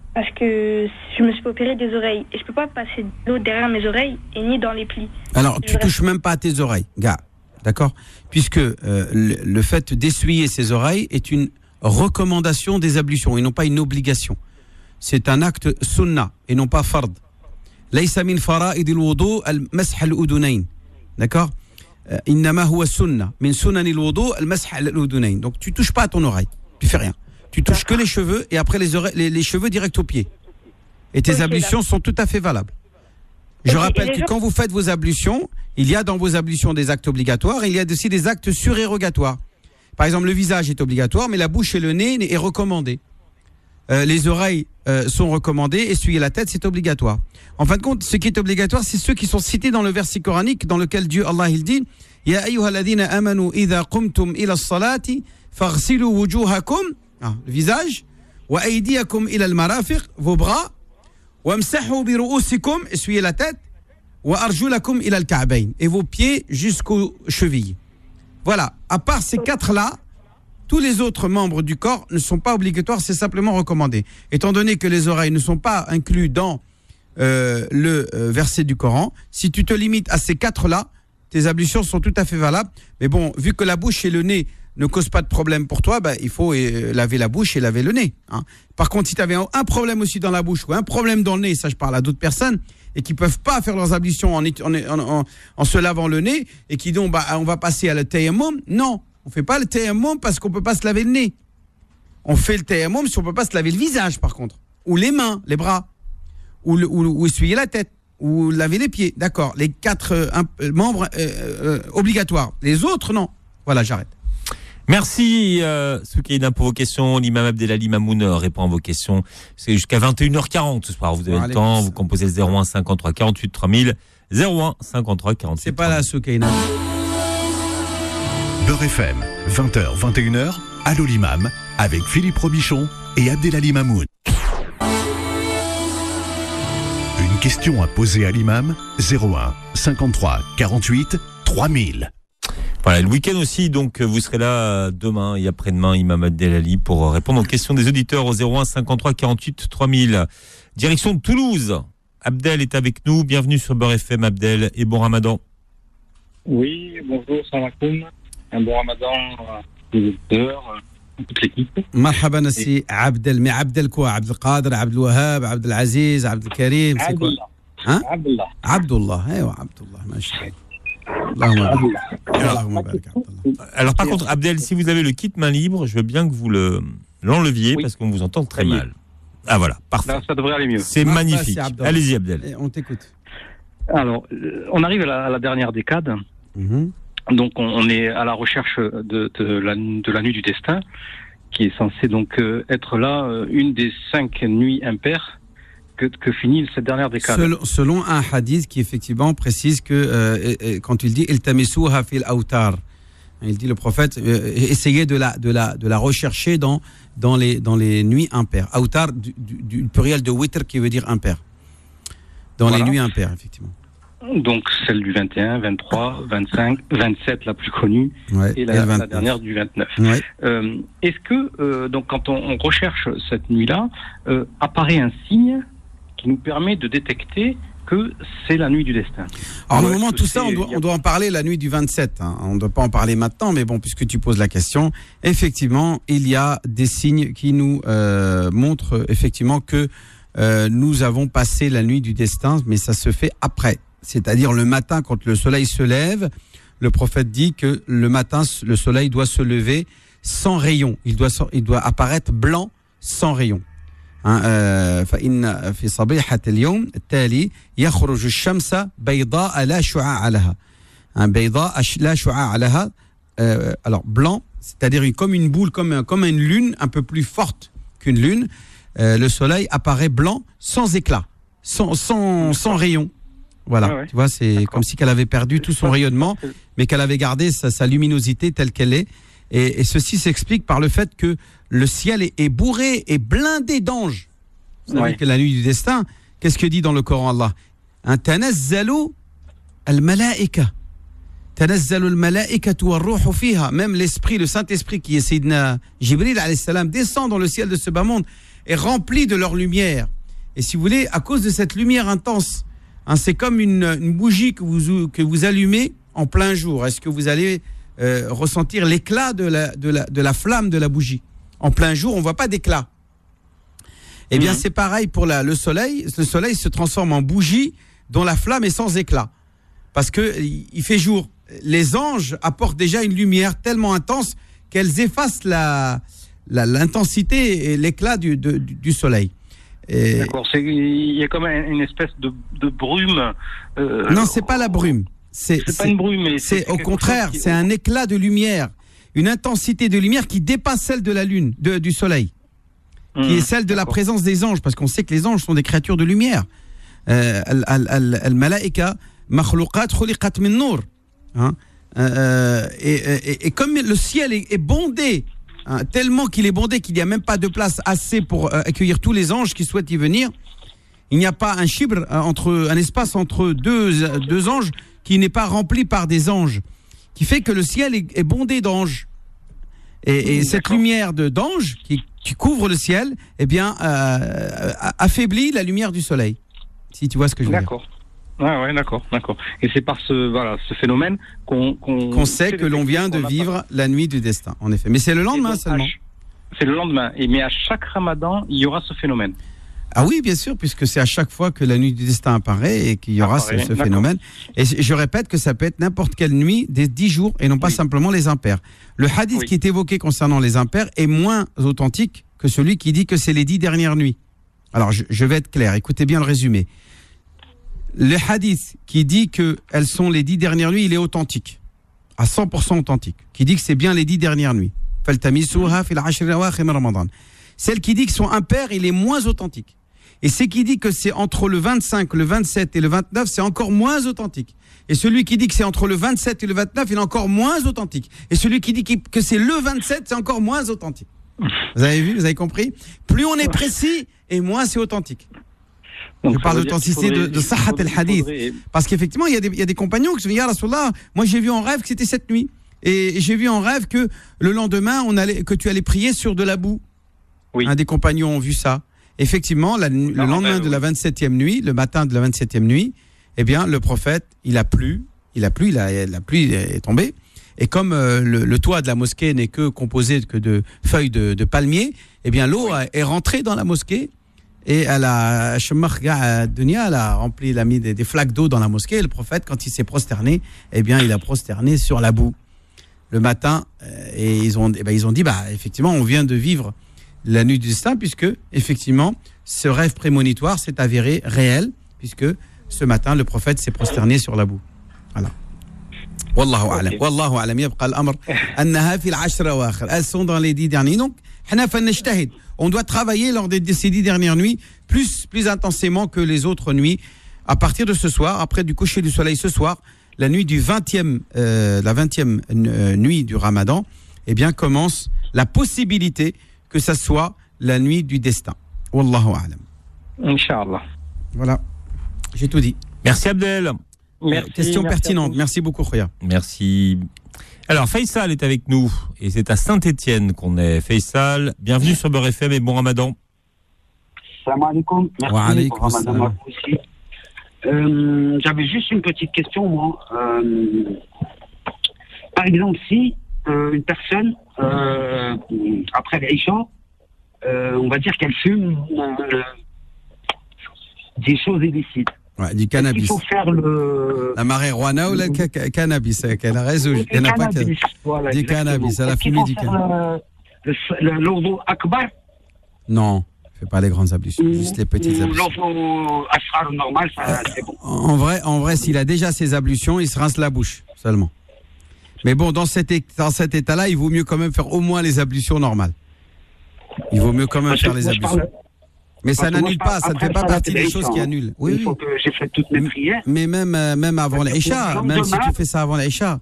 S7: je me suis fait opérer des oreilles et je peux pas passer de l'eau derrière mes oreilles et ni dans les plis.
S4: Alors, tu touches même pas à tes oreilles, gars, d'accord? Puisque le fait d'essuyer ses oreilles est une recommandation des ablutions et non pas une obligation. C'est un acte sunnah et non pas fard. Laysa min fara'id al-wudu al-masah al-udunayn. D'accord? Innama huwa sunnah min sunan al-wudu al-masah al-udunayn. Donc tu touches pas à ton oreille, tu fais rien. Tu touches que les cheveux et après les cheveux direct aux pieds. Et tes ablutions sont tout à fait valables. Je rappelle que quand vous faites vos ablutions, il y a dans vos ablutions des actes obligatoires et il y a aussi des actes surérogatoires. Par exemple, le visage est obligatoire, mais la bouche et le nez est recommandé. Les oreilles sont recommandées, essuyer la tête, c'est obligatoire. En fin de compte, ce qui est obligatoire, c'est ceux qui sont cités dans le verset coranique dans lequel Dieu, Allah, il dit « Ya ayyuhalladhina amanu idha qumtum ila as-salati faghsilu wujuhakum » le visage, wa aydiyakum ila al-marafiq, vos bras, wa amsahu bi ru'usikum, essuyez la tête, wa arjulakum ila al-ka'bayn, et vos pieds jusqu'aux chevilles. Voilà, à part ces quatre-là, tous les autres membres du corps ne sont pas obligatoires, c'est simplement recommandé. Étant donné que les oreilles ne sont pas inclus dans le verset du Coran, si tu te limites à ces quatre-là, tes ablutions sont tout à fait valables. Mais bon, vu que la bouche et le nez ne causent pas de problème pour toi, il faut laver la bouche et laver le nez. Hein. Par contre, si tu avais un problème aussi dans la bouche ou un problème dans le nez, ça je parle à d'autres personnes, et qui ne peuvent pas faire leurs ablutions en se lavant le nez, et qui disent on va passer à le tayammum. Non, on ne fait pas le tayammum parce qu'on ne peut pas se laver le nez. On fait le tayammum si on ne peut pas se laver le visage par contre, ou les mains, les bras, ou essuyer la tête, ou laver les pieds. D'accord, les quatre membres obligatoires. Les autres, non. Voilà, j'arrête.
S3: Merci Soukaina pour vos questions. L'imam Abdelali Mamoun répond à vos questions. C'est jusqu'à 21h40 ce soir. Vous avez le temps. Vous composez 01 53 48 3000. 01 53 48 3000.
S4: C'est pas la Soukaina.
S1: Beurre FM, 20h, 21h, Allô l'imam, avec Philippe Robichon et Abdelali Mamoun. Une question à poser à l'imam, 01 53 48 3000.
S3: Voilà, le week-end aussi, donc vous serez là demain et après-demain, Imam Abdelali, pour répondre aux questions des auditeurs au 01 53 48 3000. Direction de Toulouse. Abdel est avec nous. Bienvenue sur Beurre FM, Abdel, et bon Ramadan.
S8: Oui, bonjour, salam alaikum. Un bon Ramadan aux auditeurs, à toute l'équipe.
S4: Marhaban aussi, Abdel. Mais Abdel quoi? Abdel Qadir, Abdel Wahab, Abdel Aziz, Abdel Karim, c'est quoi? Hein?
S8: Abdullah.
S4: Abdullah, Abdullah, machallah.
S3: Alors par contre, Abdel, si vous avez le kit main libre, je veux bien que vous l'enleviez parce qu'on vous entend très mal. Ah voilà, parfait.
S8: Là, ça devrait aller mieux.
S3: C'est magnifique. Allez-y Abdel.
S4: Et on t'écoute.
S8: Alors, on arrive à la dernière décade. Donc on est à la recherche de la nuit du destin, qui est censée donc être là une des 5 nuits impaires que finit cette dernière décade.
S4: Selon un hadith qui effectivement précise que quand il dit iltamisuha fil awtar, il dit le prophète essayez de la rechercher dans les nuits impaires. Awtar du pluriel de witr qui veut dire impair. Dans les nuits impaires effectivement.
S8: Donc celle du 21, 23, 25, 27 la plus connue, et la dernière du 29. Ouais. Est-ce que donc quand on recherche cette nuit-là, apparaît un signe qui nous permet de détecter que c'est la nuit du destin?
S4: Alors au moment tout ça, on doit en parler la nuit du 27. Hein. On ne doit pas en parler maintenant, mais bon, puisque tu poses la question, effectivement, il y a des signes qui nous montrent effectivement que nous avons passé la nuit du destin, mais ça se fait après. c'est-à-dire le matin quand le soleil se lève, le prophète dit que le matin, le soleil doit se lever sans rayon. Il doit apparaître blanc sans rayon. فإن في صبيحة اليوم التالي يخرج الشمس بيضاء لا شعاع لها. بيضاء لا شعاع لها. Alors blanc, c'est-à-dire comme une boule, comme une lune, un peu plus forte qu'une lune. Le soleil apparaît blanc sans éclat, sans rayon. Voilà, ouais. Tu vois, c'est comme si qu'elle avait perdu tout son rayonnement, mais qu'elle avait gardé sa luminosité telle qu'elle est. Et ceci s'explique par le fait que le ciel est bourré et blindé d'anges. Vous savez que la nuit du destin, qu'est-ce que dit dans le Coran Allah? Tanazzalu al-malaika. Tanazzalu al-malaikatu war-ruhu fiha. Même l'esprit, le Saint-Esprit qui est Sayyidina Jibril alayhi salam descend dans le ciel de ce bas monde et rempli de leur lumière. Et si vous voulez, à cause de cette lumière intense, c'est comme une bougie que vous allumez en plein jour. Est-ce que vous allez ressentir l'éclat de la flamme de la bougie? En plein jour, on ne voit pas d'éclat. Eh bien, c'est pareil pour le soleil. Le soleil se transforme en bougie dont la flamme est sans éclat. Parce qu'il fait jour. Les anges apportent déjà une lumière tellement intense qu'elles effacent l'intensité et l'éclat du soleil.
S8: D'accord, il y a comme une espèce de brume.
S4: Non, c'est pas la brume. C'est
S8: pas une brume, mais
S4: c'est au contraire, c'est un éclat de lumière, une intensité de lumière qui dépasse celle de la lune, du soleil, qui est celle de la présence des anges, parce qu'on sait que les anges sont des créatures de lumière. Al-malaika makhluqat khuliqat min nur. Et comme le ciel est bondé, tellement qu'il est bondé qu'il n'y a même pas de place assez pour accueillir tous les anges qui souhaitent y venir, il n'y a pas un chibre, un espace entre deux anges qui n'est pas rempli par des anges, qui fait que le ciel est bondé d'anges. Et cette lumière d'anges qui couvre le ciel, eh bien, affaiblit la lumière du soleil. Si tu vois ce que je veux dire.
S8: D'accord. Ouais, d'accord. Et c'est par ce phénomène qu'on
S4: sait que l'on vient de vivre la nuit du destin, en effet. Mais c'est le lendemain seulement.
S8: C'est le lendemain. Mais à chaque Ramadan, il y aura ce phénomène.
S4: Ah oui, bien sûr, puisque c'est à chaque fois que la nuit du destin apparaît et qu'il y aura ce phénomène. Et je répète que ça peut être n'importe quelle nuit des 10 jours et non pas simplement les impairs. Le hadith qui est évoqué concernant les impairs est moins authentique que celui qui dit que c'est les 10 dernières nuits. Alors, je vais être clair, écoutez bien le résumé. Le hadith qui dit qu'elles sont les 10 dernières nuits, il est authentique, à 100% authentique, qui dit que c'est bien les 10 dernières nuits. Celle qui dit qu'ils sont impairs, il est moins authentique. Et ce qui dit que c'est entre le 25, le 27 et le 29, c'est encore moins authentique. Et celui qui dit que c'est entre le 27 et le 29, il est encore moins authentique. Et celui qui dit que c'est le 27, c'est encore moins authentique. Vous avez vu, vous avez compris? Plus on est précis, et moins c'est authentique. Donc, je parle d'authenticité de Sahat el-Hadith. Parce qu'effectivement, il y a des compagnons qui se disent, Ya Rasulallah, moi j'ai vu en rêve que c'était cette nuit. Et j'ai vu en rêve que le lendemain, que tu allais prier sur de la boue. Oui. Un des compagnons ont vu ça. Effectivement, le lendemain de la 27e nuit, le matin de la 27e nuit, eh bien, le prophète, la pluie est tombée. Et comme le toit de la mosquée n'est que composé de feuilles de palmier, eh bien, l'eau est rentrée dans la mosquée et elle a rempli, elle a mis des flaques d'eau dans la mosquée. Et le prophète, quand il s'est prosterné, eh bien, il a prosterné sur la boue le matin. Et ils ont dit, effectivement, on vient de vivre la nuit du destin, puisque, effectivement, ce rêve prémonitoire s'est avéré réel, puisque ce matin, le prophète s'est prosterné sur la boue. Voilà. Wallahu a'lam. Wallahu a'lam. Yabqa al-amr annaha fi al-'ashra awakhir. Elles sont dans les 10 derniers. Donc, on doit travailler lors de ces 10 dernières nuits plus intensément que les autres nuits. À partir de ce soir, après du coucher du soleil ce soir, la nuit du 20e, la 20e nuit du Ramadan, eh bien, commence la possibilité que ça soit la nuit du destin. Wallahu a'lam.
S8: Inch'Allah.
S4: Voilà, j'ai tout dit.
S3: Merci Abdel.
S4: Question pertinente. Merci beaucoup, Khoya.
S3: Merci. Alors, Faisal est avec nous et c'est à Saint-Étienne qu'on est. Faisal, bienvenue sur Beurre FM et bon Ramadan.
S9: Salam alaikum.
S4: Wa alaikum salam.
S9: J'avais juste une petite question, moi. Par exemple, si une personne, après l'Aïcha, on va dire qu'elle fume des choses illicites.
S4: Ouais, du cannabis.
S9: Il faut faire
S4: la marijuana ou le cannabis. Elle a raison. Il n'y en a pas que
S9: voilà,
S4: du cannabis. Elle a fumé du cannabis.
S9: Le logo akbar.
S4: Non, fais pas les grandes ablutions, juste les petites ablutions.
S9: Logo ashar normal, ça, c'est bon.
S4: En vrai, s'il a déjà ses ablutions, il se rince la bouche seulement. Mais bon, dans cet état-là, il vaut mieux quand même faire au moins les ablutions normales. Il vaut mieux quand même faire les ablutions. Mais ça n'annule pas, ça ne fait pas partie des choses qui annulent. Oui,
S9: il faut que j'ai fait toutes mes prières.
S4: Mais même avant l'Aïcha, même si tu fais ça avant l'Aïcha,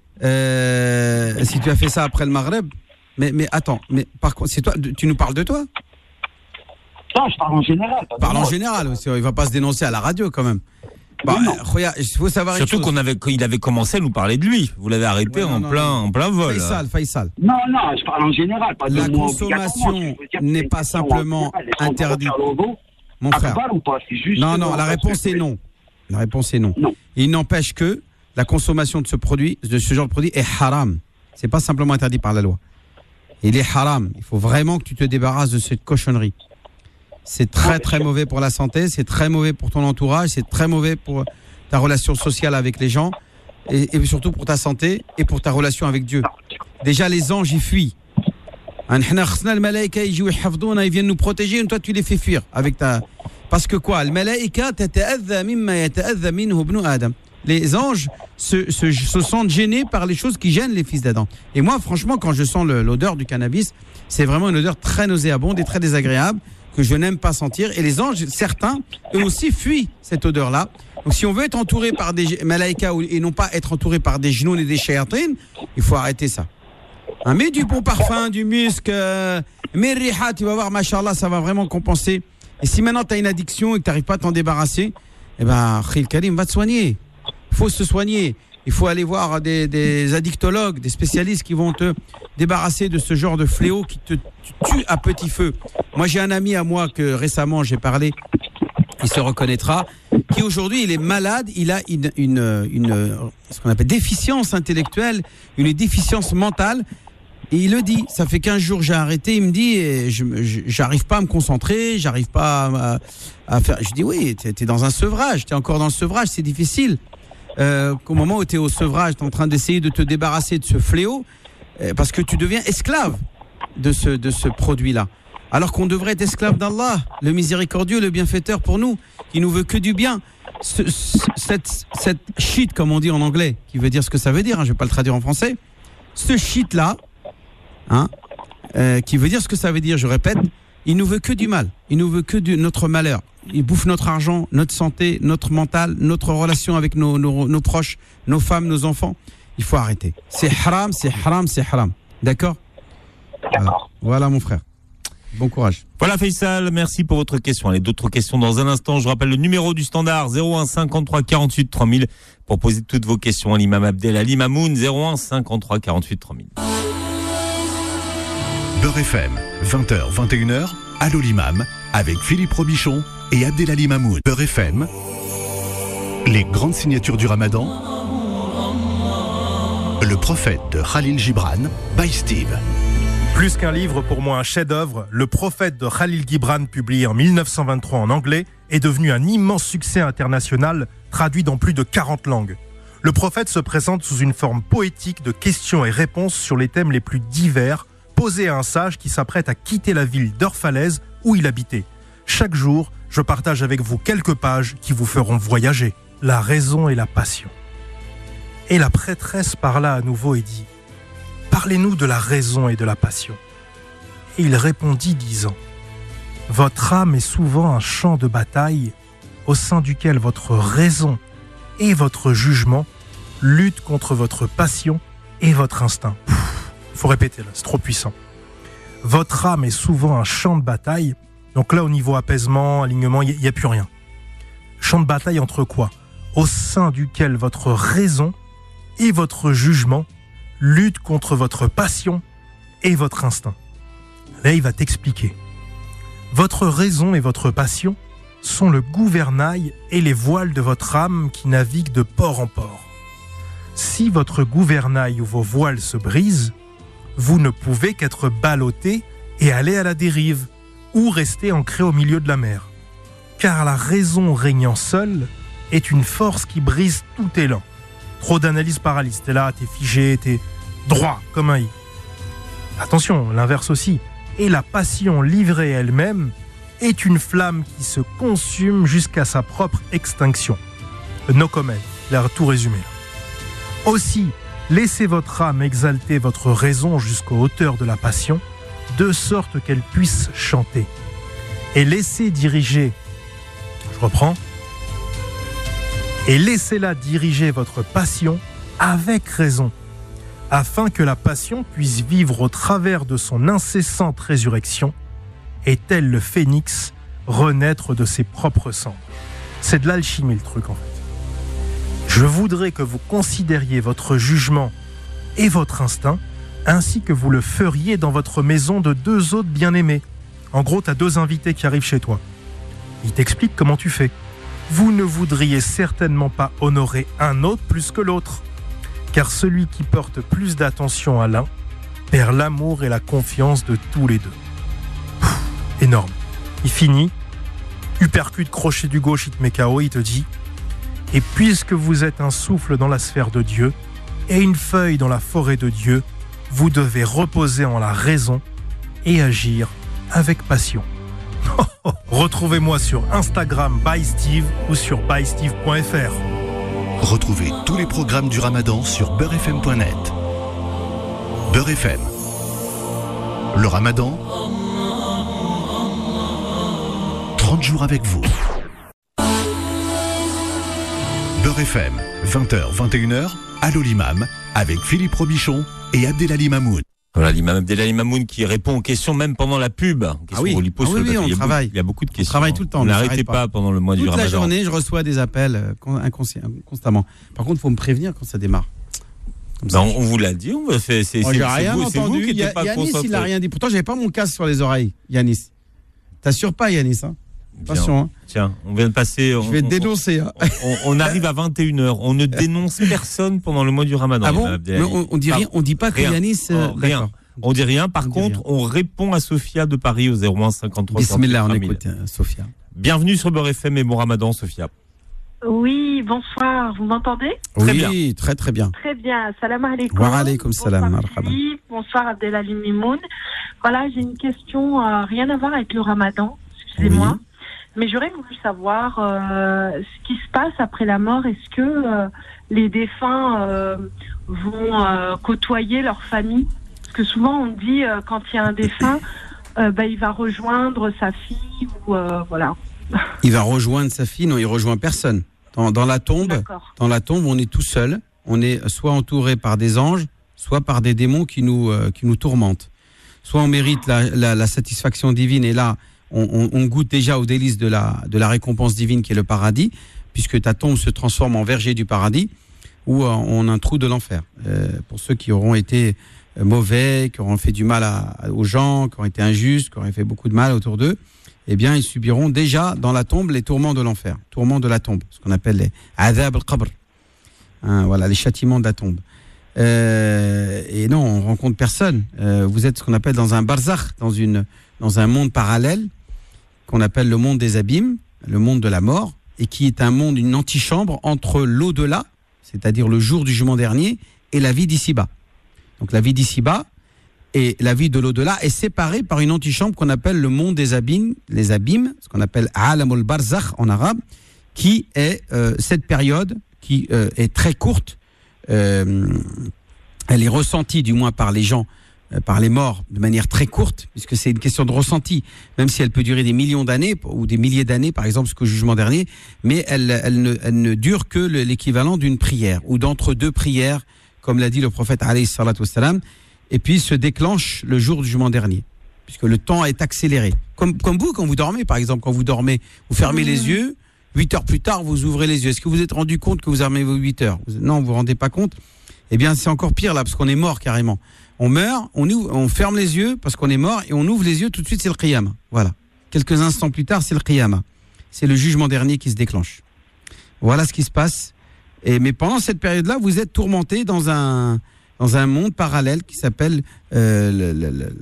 S4: si tu as fait ça après le Maghreb, mais attends, mais par contre, c'est toi, tu nous parles de toi?
S9: Non, je parle en général.
S4: Parle en général, il ne va pas se dénoncer à la radio quand même. Bah, il faut savoir
S3: surtout qu'il avait commencé à nous parler de lui. Vous l'avez arrêté en plein vol.
S9: Faisal. Non, je parle en général. Pas
S4: la consommation n'est pas simplement interdite. Mon frère. Non, la réponse est non. La réponse est non. Il n'empêche que la consommation de ce genre de produit est haram. C'est pas simplement interdit par la loi. Il est haram. Il faut vraiment que tu te débarrasses de cette cochonnerie. C'est très très mauvais pour la santé, c'est très mauvais pour ton entourage, c'est très mauvais pour ta relation sociale avec les gens et surtout pour ta santé et pour ta relation avec Dieu. Déjà les anges y fuient. Ils viennent nous protéger et toi tu les fais fuir avec ta... Parce que quoi? Les anges se sentent gênés par les choses qui gênent les fils d'Adam. Et moi franchement quand je sens l'odeur du cannabis, c'est vraiment une odeur très nauséabonde et très désagréable que je n'aime pas sentir. Et les anges, certains, eux aussi fuient cette odeur-là. Donc si on veut être entouré par des malaïkas et non pas être entouré par des genoux et des shayatines, il faut arrêter ça. Mets du bon parfum, du musc, mets riha, tu vas voir, machallah, ça va vraiment compenser. Et si maintenant tu as une addiction et que tu n'arrives pas à t'en débarrasser, eh ben, Khil Karim, va te soigner. Il faut se soigner. Il faut aller voir des addictologues, des spécialistes qui vont te débarrasser de ce genre de fléau qui te tue à petit feu. Moi, j'ai un ami à moi que récemment j'ai parlé, il se reconnaîtra, qui aujourd'hui il est malade, il a ce qu'on appelle déficience intellectuelle, une déficience mentale. Et il le dit, ça fait 15 jours j'ai arrêté, il me dit, j'arrive pas à me concentrer, j'arrive pas à faire... Je dis oui, t'es dans un sevrage, t'es encore dans le sevrage, c'est difficile. Qu'au moment où tu es au sevrage, tu es en train d'essayer de te débarrasser de ce fléau, parce que tu deviens esclave de ce produit-là. Alors qu'on devrait être esclave d'Allah, le miséricordieux, le bienfaiteur pour nous, qui nous veut que du bien. Cette shit, comme on dit en anglais, qui veut dire ce que ça veut dire, je ne vais pas le traduire en français, ce shit-là, qui veut dire ce que ça veut dire, je répète, il nous veut que du mal, il nous veut que notre malheur. Il bouffe notre argent, notre santé, notre mental, notre relation avec nos proches, nos femmes, nos enfants. Il faut arrêter. C'est haram, c'est haram, c'est haram. D'accord ? Voilà mon frère. Bon courage.
S3: Voilà Faisal, merci pour votre question. Allez, d'autres questions dans un instant. Je rappelle le numéro du standard 01 53 48 3000 pour poser toutes vos questions à l'imam Abdelali Mamoun 01 53 48 3000.
S1: Beurre FM, 20h, 21h, Allô l'imam, avec Philippe Robichon et Abdelali Mamoun. Beurre FM, les grandes signatures du Ramadan, le prophète de Khalil Gibran, by Steve.
S10: Plus qu'un livre, pour moi un chef-d'œuvre, Le prophète de Khalil Gibran, publié en 1923 en anglais, est devenu un immense succès international, traduit dans plus de 40 langues. Le prophète se présente sous une forme poétique de questions et réponses sur les thèmes les plus divers, posés à un sage qui s'apprête à quitter la ville d'Orphalaise où il habitait. Chaque jour, je partage avec vous quelques pages qui vous feront voyager. La raison et la passion. Et la prêtresse parla à nouveau et dit « Parlez-nous de la raison et de la passion. » Et il répondit disant « Votre âme est souvent un champ de bataille au sein duquel votre raison et votre jugement luttent contre votre passion et votre instinct. » Faut répéter là, c'est trop puissant. Votre âme est souvent un champ de bataille. Donc là, au niveau apaisement, alignement, il n'y a plus rien. Champ de bataille entre quoi ? Au sein duquel votre raison et votre jugement luttent contre votre passion et votre instinct. Là, il va t'expliquer. Votre raison et votre passion sont le gouvernail et les voiles de votre âme qui naviguent de port en port. Si votre gouvernail ou vos voiles se brisent, vous ne pouvez qu'être ballotté et aller à la dérive, ou rester ancré au milieu de la mer. Car la raison régnant seule, est une force qui brise tout élan. Trop d'analyse paralyse. T'es là, t'es figé, t'es droit comme un i. Attention, l'inverse aussi. Et la passion livrée elle-même est une flamme qui se consume jusqu'à sa propre extinction. No comment, il a tout résumé là. Aussi, laissez votre âme exalter votre raison jusqu'aux hauteurs de la passion, de sorte qu'elle puisse chanter. Et laissez diriger, je reprends, et laissez-la diriger votre passion avec raison, afin que la passion puisse vivre au travers de son incessante résurrection, et tel le phénix, renaître de ses propres cendres. C'est de l'alchimie le truc en fait. Je voudrais que vous considériez votre jugement et votre instinct, ainsi que vous le feriez dans votre maison de 2 autres bien-aimés. En gros, tu as 2 invités qui arrivent chez toi. Ils t'expliquent comment tu fais. Vous ne voudriez certainement pas honorer un autre plus que l'autre, car celui qui porte plus d'attention à l'un perd l'amour et la confiance de tous les 2. Énorme. Il finit, uppercut crochet du gauche, il te met KO, il te dit « Et puisque vous êtes un souffle dans la sphère de Dieu et une feuille dans la forêt de Dieu, vous devez reposer en la raison et agir avec passion. » Retrouvez-moi sur Instagram by Steve ou sur bysteve.fr.
S1: Retrouvez tous les programmes du Ramadan sur beurrefm.net. Beurre FM. Le Ramadan, 30 jours avec vous. Beurre FM, 20h, 21h, Allô l'imam, avec Philippe Robichon et Abdelali Mamoun.
S3: Voilà, l'imam Abdelali Mamoun qui répond aux questions même pendant la pub.
S4: Oui, on travaille.
S3: Il y a beaucoup de questions.
S4: On travaille tout le temps.
S3: N'arrêtez pas pendant le mois du Ramadan.
S4: Toute la journée, je reçois des appels constamment. Par contre, il faut me prévenir quand ça démarre.
S3: On vous l'a dit, on va faire.
S4: J'ai rien entendu. Yanis, il n'a rien dit. Pourtant, j'avais pas mon casque sur les oreilles, Yanis. T'assures pas, Yanis, hein? Attention.
S3: Tiens, on vient de passer.
S4: Je vais te dénoncer. Hein.
S3: On arrive à 21h. On ne dénonce personne pendant le mois du Ramadan.
S4: Ah bon? Mais on dit pas que Yanis.
S3: Rien. On dit rien. Par contre, on répond à Sophia de Paris au 01 53.
S4: Bismillah, on écoute Sophia.
S3: Bienvenue sur Beurre FM et bon Ramadan, Sophia.
S11: Oui, bonsoir. Vous m'entendez?
S4: Oui, très très bien.
S11: Très bien. Salam alaikum.
S4: Wa alaikum salam.
S11: Bonsoir Abdelali Mamoun. Voilà, j'ai une question, rien à voir avec le Ramadan. Excusez-moi. Oui. Mais j'aurais voulu savoir ce qui se passe après la mort. Est-ce que les défunts vont côtoyer leur famille? Parce que souvent on dit quand il y a un défunt, il va rejoindre sa fille ou voilà.
S4: Il va rejoindre sa fille? Non, il rejoint personne. Dans la tombe, on est tout seul. On est soit entouré par des anges, soit par des démons qui nous tourmentent. Soit on mérite la satisfaction divine et là. On goûte déjà aux délices de la récompense divine qui est le paradis, puisque ta tombe se transforme en verger du paradis, ou en un trou de l'enfer. Pour ceux qui auront été mauvais, qui auront fait du mal aux gens, qui auront été injustes, qui auront fait beaucoup de mal autour d'eux, eh bien, ils subiront déjà dans la tombe les tourments de l'enfer, tourments de la tombe, ce qu'on appelle les adhab al-qabr, voilà, les châtiments de la tombe. Et non, on rencontre personne. Vous êtes ce qu'on appelle dans un barzakh, dans un monde parallèle, qu'on appelle le monde des abîmes, le monde de la mort, et qui est un monde, une antichambre entre l'au-delà, c'est-à-dire le jour du jugement dernier, et la vie d'ici-bas. Donc la vie d'ici-bas et la vie de l'au-delà est séparée par une antichambre qu'on appelle le monde des abîmes, les abîmes, ce qu'on appelle alamul barzakh en arabe, qui est cette période qui est très courte. Elle est ressentie, du moins par les gens, par les morts, de manière très courte, puisque c'est une question de ressenti, même si elle peut durer des millions d'années, ou des milliers d'années, par exemple, jusqu'au jugement dernier, mais elle ne dure que l'équivalent d'une prière, ou d'entre 2 prières, comme l'a dit le prophète, alayhi salatu wassalam, et puis se déclenche le jour du jugement dernier, puisque le temps est accéléré. Comme vous, quand vous dormez, par exemple, quand vous dormez, vous fermez les yeux, 8 heures plus tard, vous ouvrez les yeux. Est-ce que vous vous êtes rendu compte que vous fermez vos 8 heures? Non, vous vous rendez pas compte? Eh bien, c'est encore pire là, parce qu'on est mort carrément. On meurt, on ferme les yeux parce qu'on est mort et on ouvre les yeux tout de suite, c'est le qiyamah. Voilà. Quelques instants plus tard, c'est le qiyamah. C'est le jugement dernier qui se déclenche. Voilà ce qui se passe. Mais pendant cette période-là, vous êtes tourmenté dans un monde parallèle qui s'appelle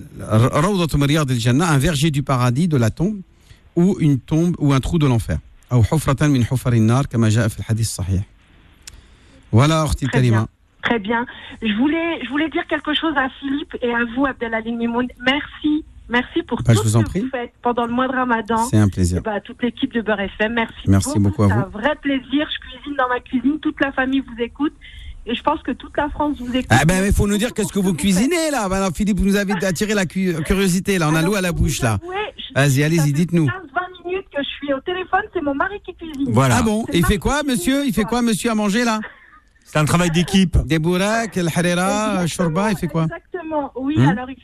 S4: Rawdatul Riyad al-Jannah, un verger du paradis de la tombe ou une tombe ou un trou de l'enfer. أو حفرة من حفر النار كما جاء في الحديث الصحيح. Voilà, أختي الكريمة.
S11: Très bien. Je voulais dire quelque chose à Philippe et à vous, Abdelalim Mimoun. Merci pour tout ce que vous faites pendant le mois de Ramadan.
S4: C'est un plaisir.
S11: À toute l'équipe de Beurre FM,
S4: merci beaucoup à vous.
S11: C'est un vrai plaisir. Je cuisine dans ma cuisine, toute la famille vous écoute. Et je pense que toute la France vous écoute.
S4: Ah ben, il faut nous dire qu'est-ce que vous cuisinez là. Ben, alors, Philippe, vous nous avez attiré la curiosité là. On a l'eau à la bouche là. Vas-y, allez-y, dites-nous.
S11: 15-20 minutes que je suis au téléphone, c'est mon mari qui cuisine.
S4: Voilà. Ah bon. Et il fait quoi, monsieur? Il fait quoi, monsieur, à manger là?
S3: C'est un travail d'équipe.
S4: Des bourraks, le harira, shorba, il fait quoi?
S11: Exactement. Oui, alors il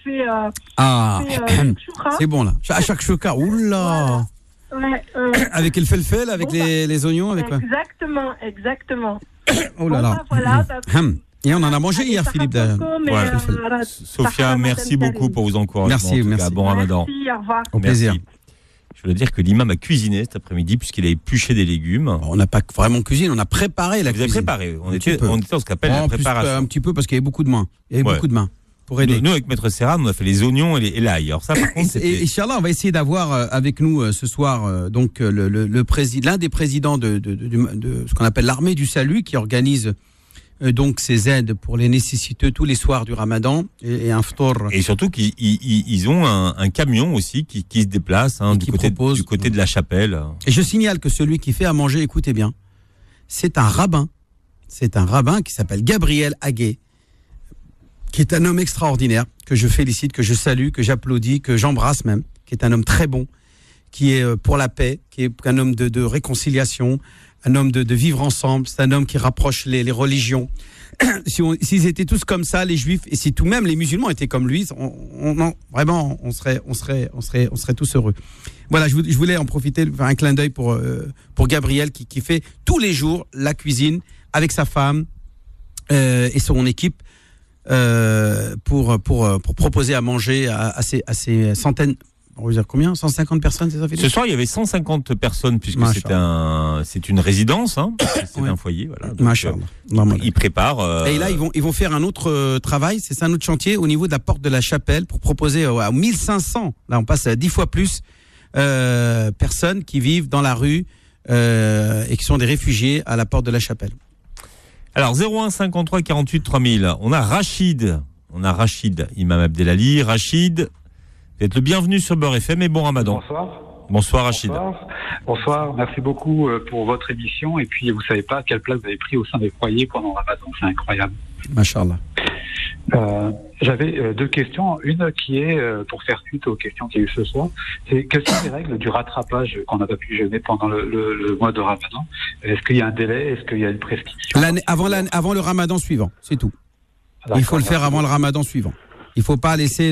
S11: fait.
S4: C'est bon là. À chaque chouka. Oula.
S11: Ouais,
S4: avec le felfel, avec les oignons, avec quoi?
S11: Exactement.
S4: Oh là là.
S11: Voilà,
S4: et on en a mangé hier, Philippe.
S3: Voilà. Sophia, merci beaucoup pour vos encouragements.
S4: Merci.
S3: Bon Ramadan.
S11: Merci, au revoir.
S4: Au plaisir.
S3: Je veux dire que l'imam a cuisiné cet après-midi puisqu'il a épluché des légumes.
S4: On n'a pas vraiment cuisiné, on a préparé la cuisine.
S3: Vous avez préparé. On était dans ce qu'on appelle la préparation.
S4: Un petit peu parce qu'il y avait beaucoup de mains. Beaucoup de mains pour aider.
S3: Nous, avec Maître Serran, on a fait les oignons et l'ail. Alors ça, par contre,
S4: et Inch'Allah, on va essayer d'avoir avec nous ce soir donc l'un des présidents de ce qu'on appelle l'armée du salut qui organise donc ces aides pour les nécessiteux tous les soirs du Ramadan et un ftour.
S3: Et surtout qu'ils ont un camion aussi qui se déplace du côté de la chapelle.
S4: Et je signale que celui qui fait à manger, écoutez bien, c'est un rabbin. C'est un rabbin qui s'appelle Gabriel Haguet, qui est un homme extraordinaire, que je félicite, que je salue, que j'applaudis, que j'embrasse même, qui est un homme très bon, qui est pour la paix, qui est un homme de réconciliation, un homme de vivre ensemble. C'est un homme qui rapproche les religions. S'ils étaient tous comme ça, les juifs, et si tout même les musulmans étaient comme lui, vraiment, on serait tous heureux. Voilà, je voulais en profiter, faire un clin d'œil pour Gabriel qui fait tous les jours la cuisine avec sa femme et son équipe pour proposer à manger à ces centaines. On va dire combien? 150 personnes, c'est ça, Philippe?
S3: Ce soir, il y avait 150 personnes, puisque c'est une résidence, c'est un foyer. Voilà. Ils préparent.
S4: Et là, ils vont faire un autre travail, c'est un autre chantier au niveau de la porte de la chapelle pour proposer à 1500, là on passe à 10 fois plus, personnes qui vivent dans la rue et qui sont des réfugiés à la porte de la chapelle.
S3: Alors, 01 53 48 3000, on a Rachid, Imam Abdelali. Rachid, vous êtes le bienvenu sur Beurre FM et bon Ramadan. Bonsoir Rachid.
S12: Bonsoir, merci beaucoup pour votre émission. Et puis, vous savez pas quelle place vous avez pris au sein des foyers pendant Ramadan, c'est incroyable.
S4: Masha'Allah.
S12: J'avais deux questions. Une qui est, pour faire suite aux questions qu'il y a eu ce soir, c'est quelles sont les règles du rattrapage qu'on n'a pas pu jeûner pendant le mois de Ramadan? Est-ce qu'il y a un délai? Est-ce qu'il y a une prescription?
S4: Avant le Ramadan suivant, c'est tout. Il faut le faire avant le Ramadan suivant. Il ne faut pas laisser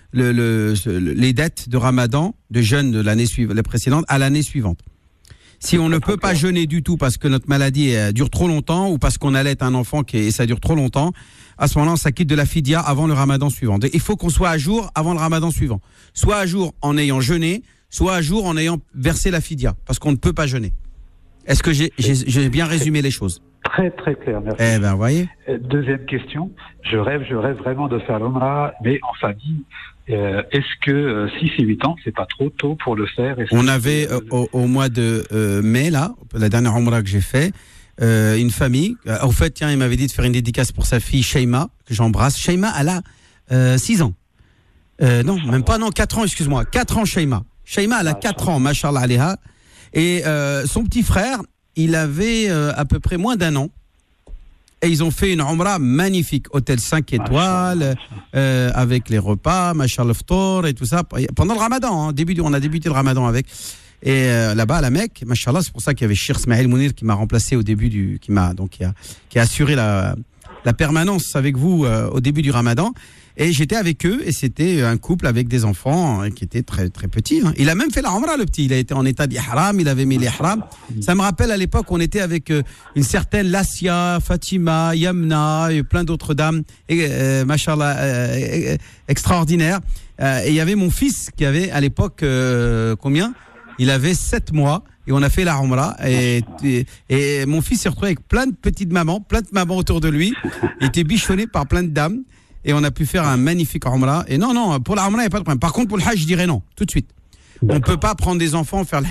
S4: les dettes de Ramadan, de jeûne de l'année précédente à l'année suivante. Si on ne peut pas jeûner du tout parce que notre maladie dure trop longtemps ou parce qu'on allait un enfant et ça dure trop longtemps, à ce moment-là, on s'acquitte de la fidia avant le Ramadan suivant. Il faut qu'on soit à jour avant le Ramadan suivant. Soit à jour en ayant jeûné, soit à jour en ayant versé la fidia, parce qu'on ne peut pas jeûner. Est-ce que j'ai bien résumé les choses?
S12: Très très clair, merci.
S4: Eh ben, voyez.
S12: Deuxième question, je rêve vraiment de faire l'Umrah, mais en famille. Est-ce que 6 et 8 ans, c'est pas trop tôt pour le faire?
S4: On avait au mois de mai, là, la dernière Umrah que j'ai fait, une famille. En fait, tiens, il m'avait dit de faire une dédicace pour sa fille Sheima, que j'embrasse. Sheima, elle a 6 ans. Non, même pas, non, 4 ans, excuse-moi. 4 ans, Sheima. Sheima, elle a 4 ans, mashallah alayha. Et son petit frère, il avait à peu près moins d'1 an. Et ils ont fait une Umrah magnifique, hôtel 5 étoiles, avec les repas, mashallah ftour et tout ça, pendant le Ramadan, on a débuté le Ramadan avec. Et là-bas à la Mecque, mashallah, c'est pour ça qu'il y avait Shir Smaïl Mounir qui m'a remplacé au début qui a assuré la permanence avec vous au début du Ramadan. Et j'étais avec eux et c'était un couple avec des enfants qui étaient très très petits. Il a même fait la Umrah, le petit. Il a été en état d'ihram, il avait mis l'ihram. Ça me rappelle à l'époque, on était avec une certaine Lassia, Fatima, Yamna et plein d'autres dames, mashallah, extraordinaires. Et il y avait mon fils qui avait à l'époque combien? Il avait 7 mois. Et on a fait la Umrah et mon fils s'est retrouvé avec plein de petites mamans, plein de mamans autour de lui. Il était bichonné par plein de dames. Et on a pu faire un magnifique Umrah. Et non, pour la Umrah, il n'y a pas de problème. Par contre, pour le Hajj, je dirais non, tout de suite. On ne peut pas prendre des enfants et faire le Hajj.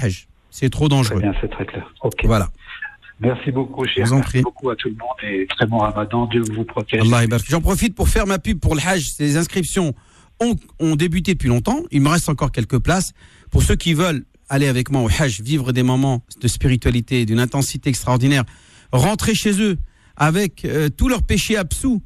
S4: c'est trop dangereux.
S12: Très bien, c'est très clair. Ok.
S4: Voilà.
S12: Merci beaucoup, cher. Merci beaucoup à tout le monde et très bon Ramadan. Dieu vous protège.
S4: J'en profite pour faire ma pub pour le Hajj. Les inscriptions ont débuté depuis longtemps. Il me reste encore quelques places. Pour ceux qui veulent aller avec moi au Hajj, vivre des moments de spiritualité, d'une intensité extraordinaire, rentrer chez eux avec tous leurs péchés absous,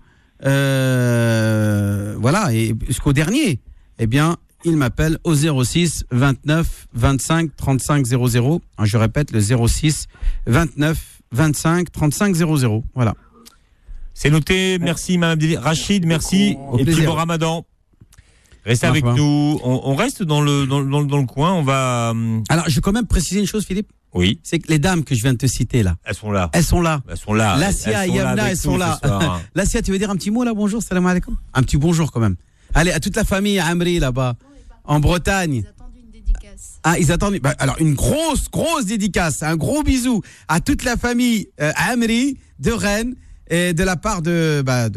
S4: voilà, et jusqu'au dernier, eh bien, il m'appelle au 06 29 25 35 00. Je répète, le 06 29 25 35 00. Voilà.
S3: C'est noté. Merci, Mme Rachid. Merci. Et puis bon Ramadan. Restez avec nous. On reste dans le coin. On va.
S4: Alors, je vais quand même préciser une chose, Philippe.
S3: Oui.
S4: C'est que les dames que je viens de te citer là.
S3: Elles sont là.
S4: Elles sont là.
S3: Elles sont là.
S4: Lassia et Yamna, elles sont là. Lassia, tu veux dire un petit mot là? Bonjour, salam alaikum. Un petit bonjour quand même. Allez, à toute la famille à Amri là-bas. En Bretagne. Ils attendent une dédicace. Ah, ils attendent. Alors, une grosse dédicace. Un gros bisou à toute la famille Amri de Rennes et de la part de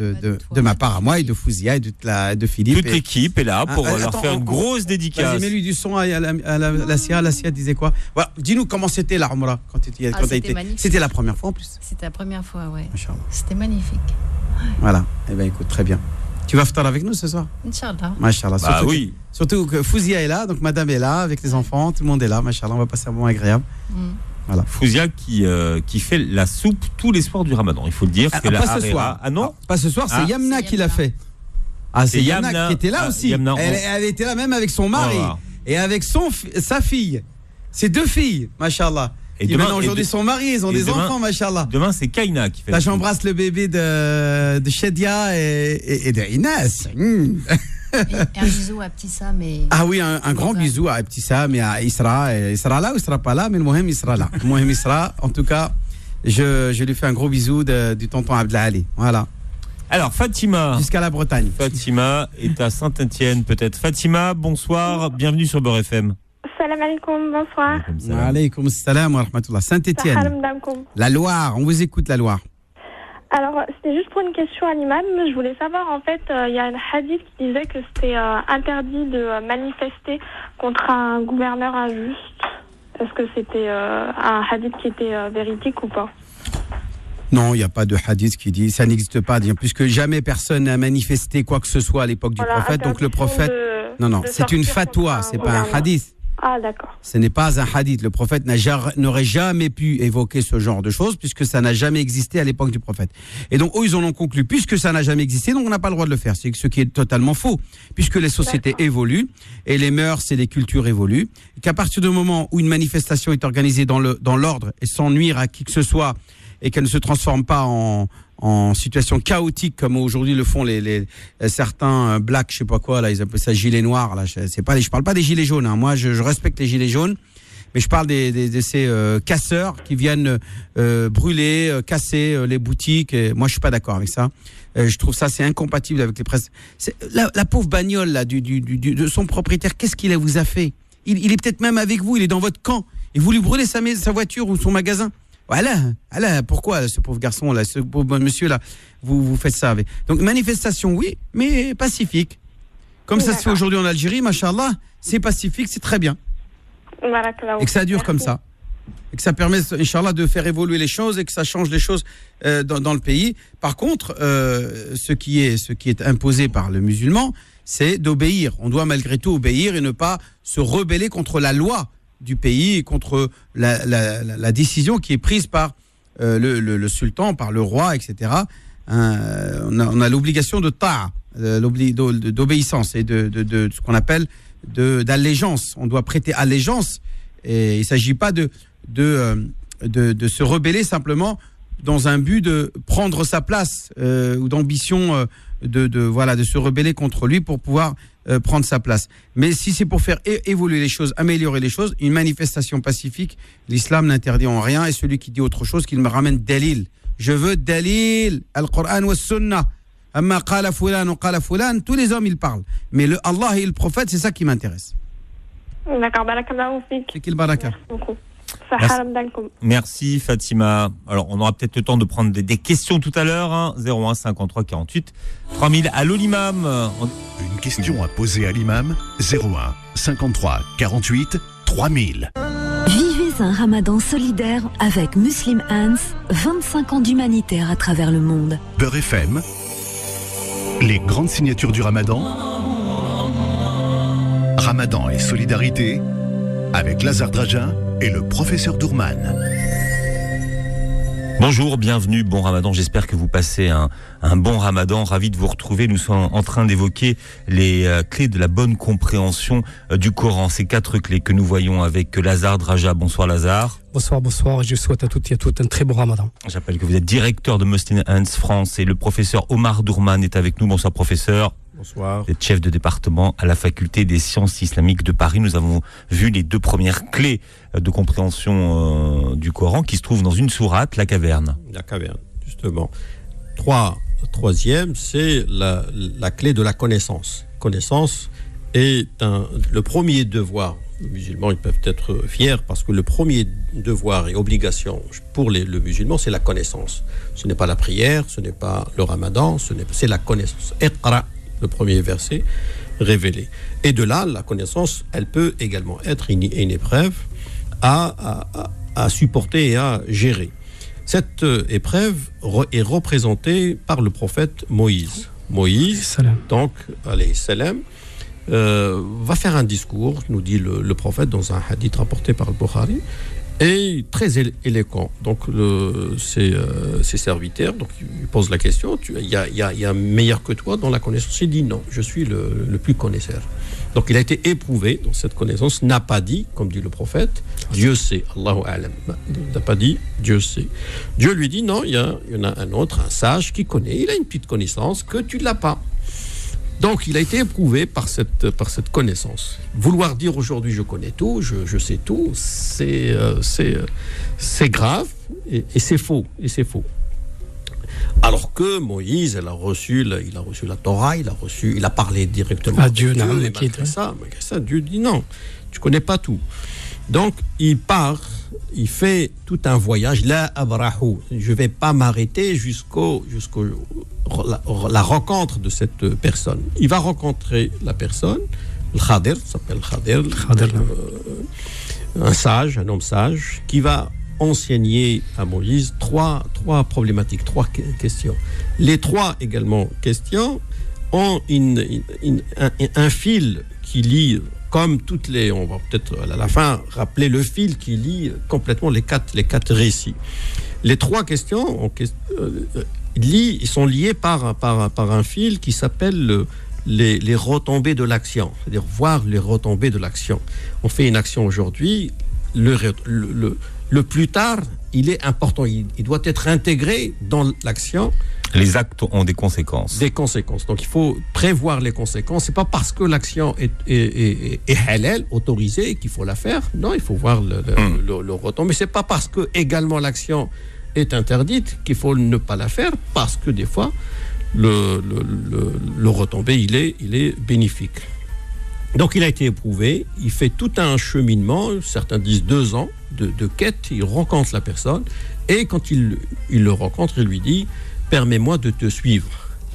S4: ma part à moi et de Fouzia et de Philippe.
S3: Toute l'équipe est là pour leur faire une grosse dédicace.
S4: Vas-y, mets-lui du son à Lassia. Lassia disait quoi? Voilà. Dis-nous comment c'était la Umrah quand tu étais. C'était la première fois en plus.
S13: C'était la première fois, ouais. C'était magnifique. Ouais.
S4: Voilà. Eh bien, écoute, très bien. Tu vas fêter avec nous ce soir?
S13: Inch'Allah.
S4: Machallah.
S3: Bah oui.
S4: Surtout que Fouzia est là, donc madame est là, avec les enfants, tout le monde est là, machallah, on va passer un moment agréable. Voilà.
S3: Fouzia qui fait la soupe tous les soirs du Ramadan, il faut le dire.
S4: Pas ce soir.
S3: Ah non,
S4: pas ce soir, c'est Yamna qui l'a fait. Ah, c'est Yamna qui était là aussi. Elle était là même avec son mari et avec sa fille. Ses deux filles, machallah. Et demain, aujourd'hui sont mariés, ils ont des enfants, machallah.
S3: Demain, c'est Kaina qui fait.
S4: Là, j'embrasse le bébé de Shedia et de Inès.
S13: Et un bisou à Petit Sam et...
S4: Ah oui, un grand bisou à Petit Sam et à Isra. Il sera là ou il sera pas là, mais le Mohem, il sera là. Le Mohem, il sera. En tout cas, je lui fais un gros bisou du tonton Abdelali. Voilà.
S3: Alors, Fatima.
S4: Jusqu'à la Bretagne.
S3: Fatima est à Saint-Étienne, peut-être. Fatima, bonsoir. Bienvenue sur Beurre FM.
S14: Salam alaikum, bonsoir.
S4: Alaykoum salam wa rahmatullah. Saint-Étienne. La Loire, on vous écoute, la Loire.
S14: Alors, c'était juste pour une question à l'imam. Je voulais savoir, en fait, il y a un hadith qui disait que c'était interdit de manifester contre un gouverneur injuste. Est-ce que c'était un hadith qui était véridique ou pas?
S4: Non, il n'y a pas de hadith qui dit, ça n'existe pas, puisque jamais personne n'a manifesté quoi que ce soit à l'époque du prophète. Donc le prophète, non, c'est une fatwa, c'est pas un hadith.
S14: Ah, d'accord.
S4: Ce n'est pas un hadith. Le prophète n'aurait jamais pu évoquer ce genre de choses puisque ça n'a jamais existé à l'époque du prophète. Et donc, eux, ils en ont conclu, puisque ça n'a jamais existé, donc on n'a pas le droit de le faire. C'est ce qui est totalement faux, puisque les sociétés évoluent et les mœurs et les cultures évoluent. Et qu'à partir du moment où une manifestation est organisée dans l'ordre et sans nuire à qui que ce soit et qu'elle ne se transforme pas en situation chaotique comme aujourd'hui le font les certains blacks, je sais pas quoi là, ils appellent ça gilets noirs là, je parle pas des gilets jaunes, hein. Moi je respecte les gilets jaunes, mais je parle de ces casseurs qui viennent brûler, casser les boutiques, et moi je suis pas d'accord avec ça. Je trouve ça c'est incompatible avec les presses. La pauvre bagnole là de son propriétaire, qu'est-ce qu'il vous a fait? Il est peut-être même avec vous, il est dans votre camp et vous lui brûlez sa voiture ou son magasin. Voilà, pourquoi ce pauvre garçon là, ce pauvre monsieur là, vous faites ça avec. Donc manifestation oui, mais pacifique. Comme ça se fait aujourd'hui en Algérie, machallah, c'est pacifique, c'est très bien. Et que ça dure comme ça. Et que ça permet, inchallah, de faire évoluer les choses et que ça change les choses dans le pays. Par contre, ce qui est imposé par le musulman, c'est d'obéir. On doit malgré tout obéir et ne pas se rebeller contre la loi du pays et contre la décision qui est prise par le sultan, par le roi, etc. On a l'obligation de ta'a, d'obéissance et de ce qu'on appelle d'allégeance. On doit prêter allégeance et il ne s'agit pas de se rebeller simplement dans un but de prendre sa place ou d'ambition de se rebeller contre lui pour pouvoir prendre sa place. Mais si c'est pour faire évoluer les choses, améliorer les choses, une manifestation pacifique, l'islam n'interdit en rien, et celui qui dit autre chose, qu'il me ramène dalil. Je veux dalil, al-Qur'an wa sunnah. Amma qala fulan ou qala fulan, tous les hommes ils parlent. Mais le Allah et le prophète, c'est ça qui m'intéresse.
S14: D'accord, barakallahu fik.
S4: C'est qu'il baraka.
S14: Merci beaucoup.
S3: Merci Fatima. Alors on aura peut-être le temps de prendre des questions tout à l'heure, hein. 01 53 48 3000. Allô l'imam.
S1: Une question à poser à l'imam. 01 53 48 3000.
S15: Vivez un ramadan solidaire avec Muslim Hands, 25 ans d'humanitaire à travers le monde.
S1: Beurre FM, les grandes signatures du ramadan. Ramadan et solidarité avec Lazare Drajan et le professeur Dourman.
S3: Bonjour, bienvenue, bon ramadan, j'espère que vous passez un bon ramadan, ravi de vous retrouver. Nous sommes en train d'évoquer les clés de la bonne compréhension du Coran, ces 4 clés que nous voyons avec Lazare Drajan. Bonsoir Lazare.
S16: Bonsoir, je souhaite à toutes et à tous un très bon ramadan.
S3: J'appelle que vous êtes directeur de Muslim Hands France et le professeur Omar Dourman est avec nous. Bonsoir professeur.
S17: Bonsoir.
S3: Vous êtes chef de département à la faculté des sciences islamiques de Paris. Nous avons vu les 2 premières clés de compréhension du Coran qui se trouvent dans une sourate, la caverne.
S17: La caverne, justement. Troisième, c'est la clé de la connaissance. Connaissance est le premier devoir. Les musulmans, ils peuvent être fiers parce que le premier devoir et obligation pour le musulman, c'est la connaissance. Ce n'est pas la prière, ce n'est pas le ramadan, c'est la connaissance. Iqra, le premier verset révélé. Et de là, la connaissance, elle peut également être une épreuve à supporter et à gérer. Cette épreuve est représentée par le prophète Moïse. Moïse, donc, alayhi salam, va faire un discours, nous dit le prophète dans un hadith rapporté par le Bukhari, et très éloquent. Donc ses serviteurs, donc ils posent la question, il y a meilleur que toi dans la connaissance. Il dit non, je suis le plus connaisseur. Donc il a été éprouvé dans cette connaissance, n'a pas dit, comme dit le prophète, Dieu sait, Allahu a'lam. Il n'a pas dit Dieu sait. Dieu lui dit non, il y en a un autre, un sage qui connaît, il a une petite connaissance que tu ne l'as pas. Donc, il a été éprouvé par cette connaissance. Vouloir dire aujourd'hui je connais tout, je sais tout, c'est grave et c'est faux. Alors que Moïse, il a reçu la Torah, il a parlé directement à Dieu. Et malgré ça, Dieu dit non, tu connais pas tout. Donc, il part. Il fait tout un voyage, la abrahu. Je ne vais pas m'arrêter jusqu'au la rencontre de cette personne. Il va rencontrer la personne, le Khadir, s'appelle Khadir, un homme sage, qui va enseigner à Moïse trois problématiques, 3 questions. Les 3 également questions ont un fil qui lie. Comme toutes les, on va peut-être à la fin rappeler le fil qui lie complètement les quatre récits. Les 3 questions ils sont liés par un fil qui s'appelle les retombées de l'action, c'est-à-dire voir les retombées de l'action. On fait une action aujourd'hui, le plus tard, il est important, il doit être intégré dans l'action.
S3: Les actes ont des conséquences.
S17: Des conséquences. Donc il faut prévoir les conséquences. C'est pas parce que l'action est halal, autorisée, qu'il faut la faire. Non, il faut voir le retombé. Mais c'est pas parce que également l'action est interdite qu'il faut ne pas la faire, parce que des fois le retombé il est bénéfique. Donc il a été éprouvé. Il fait tout un cheminement. Certains disent 2 ans de quête. Il rencontre la personne et quand il le rencontre, il lui dit: permets-moi de te suivre,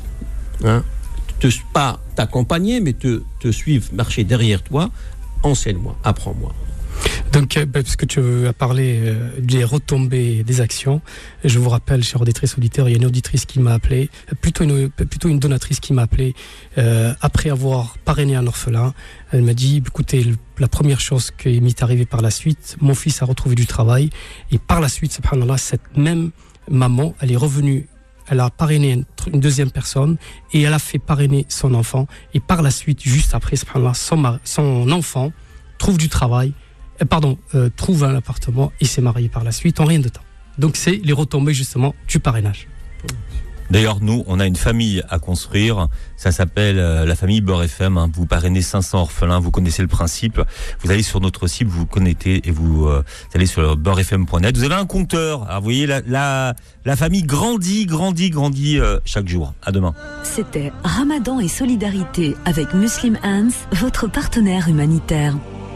S17: pas t'accompagner, mais te suivre, marcher derrière toi, enseigne-moi, apprends-moi.
S16: Donc, puisque tu as parlé des retombées des actions, je vous rappelle, chère auditrice auditeur, il y a une auditrice qui m'a appelé, plutôt une donatrice qui m'a appelé après avoir parrainé un orphelin. Elle m'a dit: écoutez, la première chose qui m'est arrivée par la suite, mon fils a retrouvé du travail, et par la suite, subhanallah, cette même maman, elle est revenue. Elle a parrainé une deuxième personne et elle a fait parrainer son enfant. Et par la suite, juste après, son enfant trouve du travail, trouve un appartement et s'est marié par la suite en rien de temps. Donc c'est les retombées justement du parrainage.
S3: D'ailleurs, nous, on a une famille à construire. Ça s'appelle la famille Beurre FM. Vous parrainez 500 orphelins. Vous connaissez le principe. Vous allez sur notre site, vous connectez et vous allez sur beurrefm.net. Vous avez un compteur. Alors, vous voyez, la famille grandit chaque jour. À demain.
S15: C'était Ramadan et solidarité avec Muslim Hands, votre partenaire humanitaire.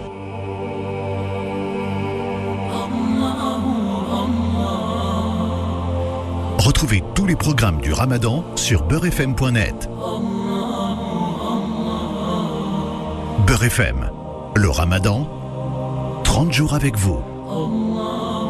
S1: Retrouvez tous les programmes du Ramadan sur beurrefm.net. Beurre FM, le Ramadan, 30 jours avec vous.
S18: الله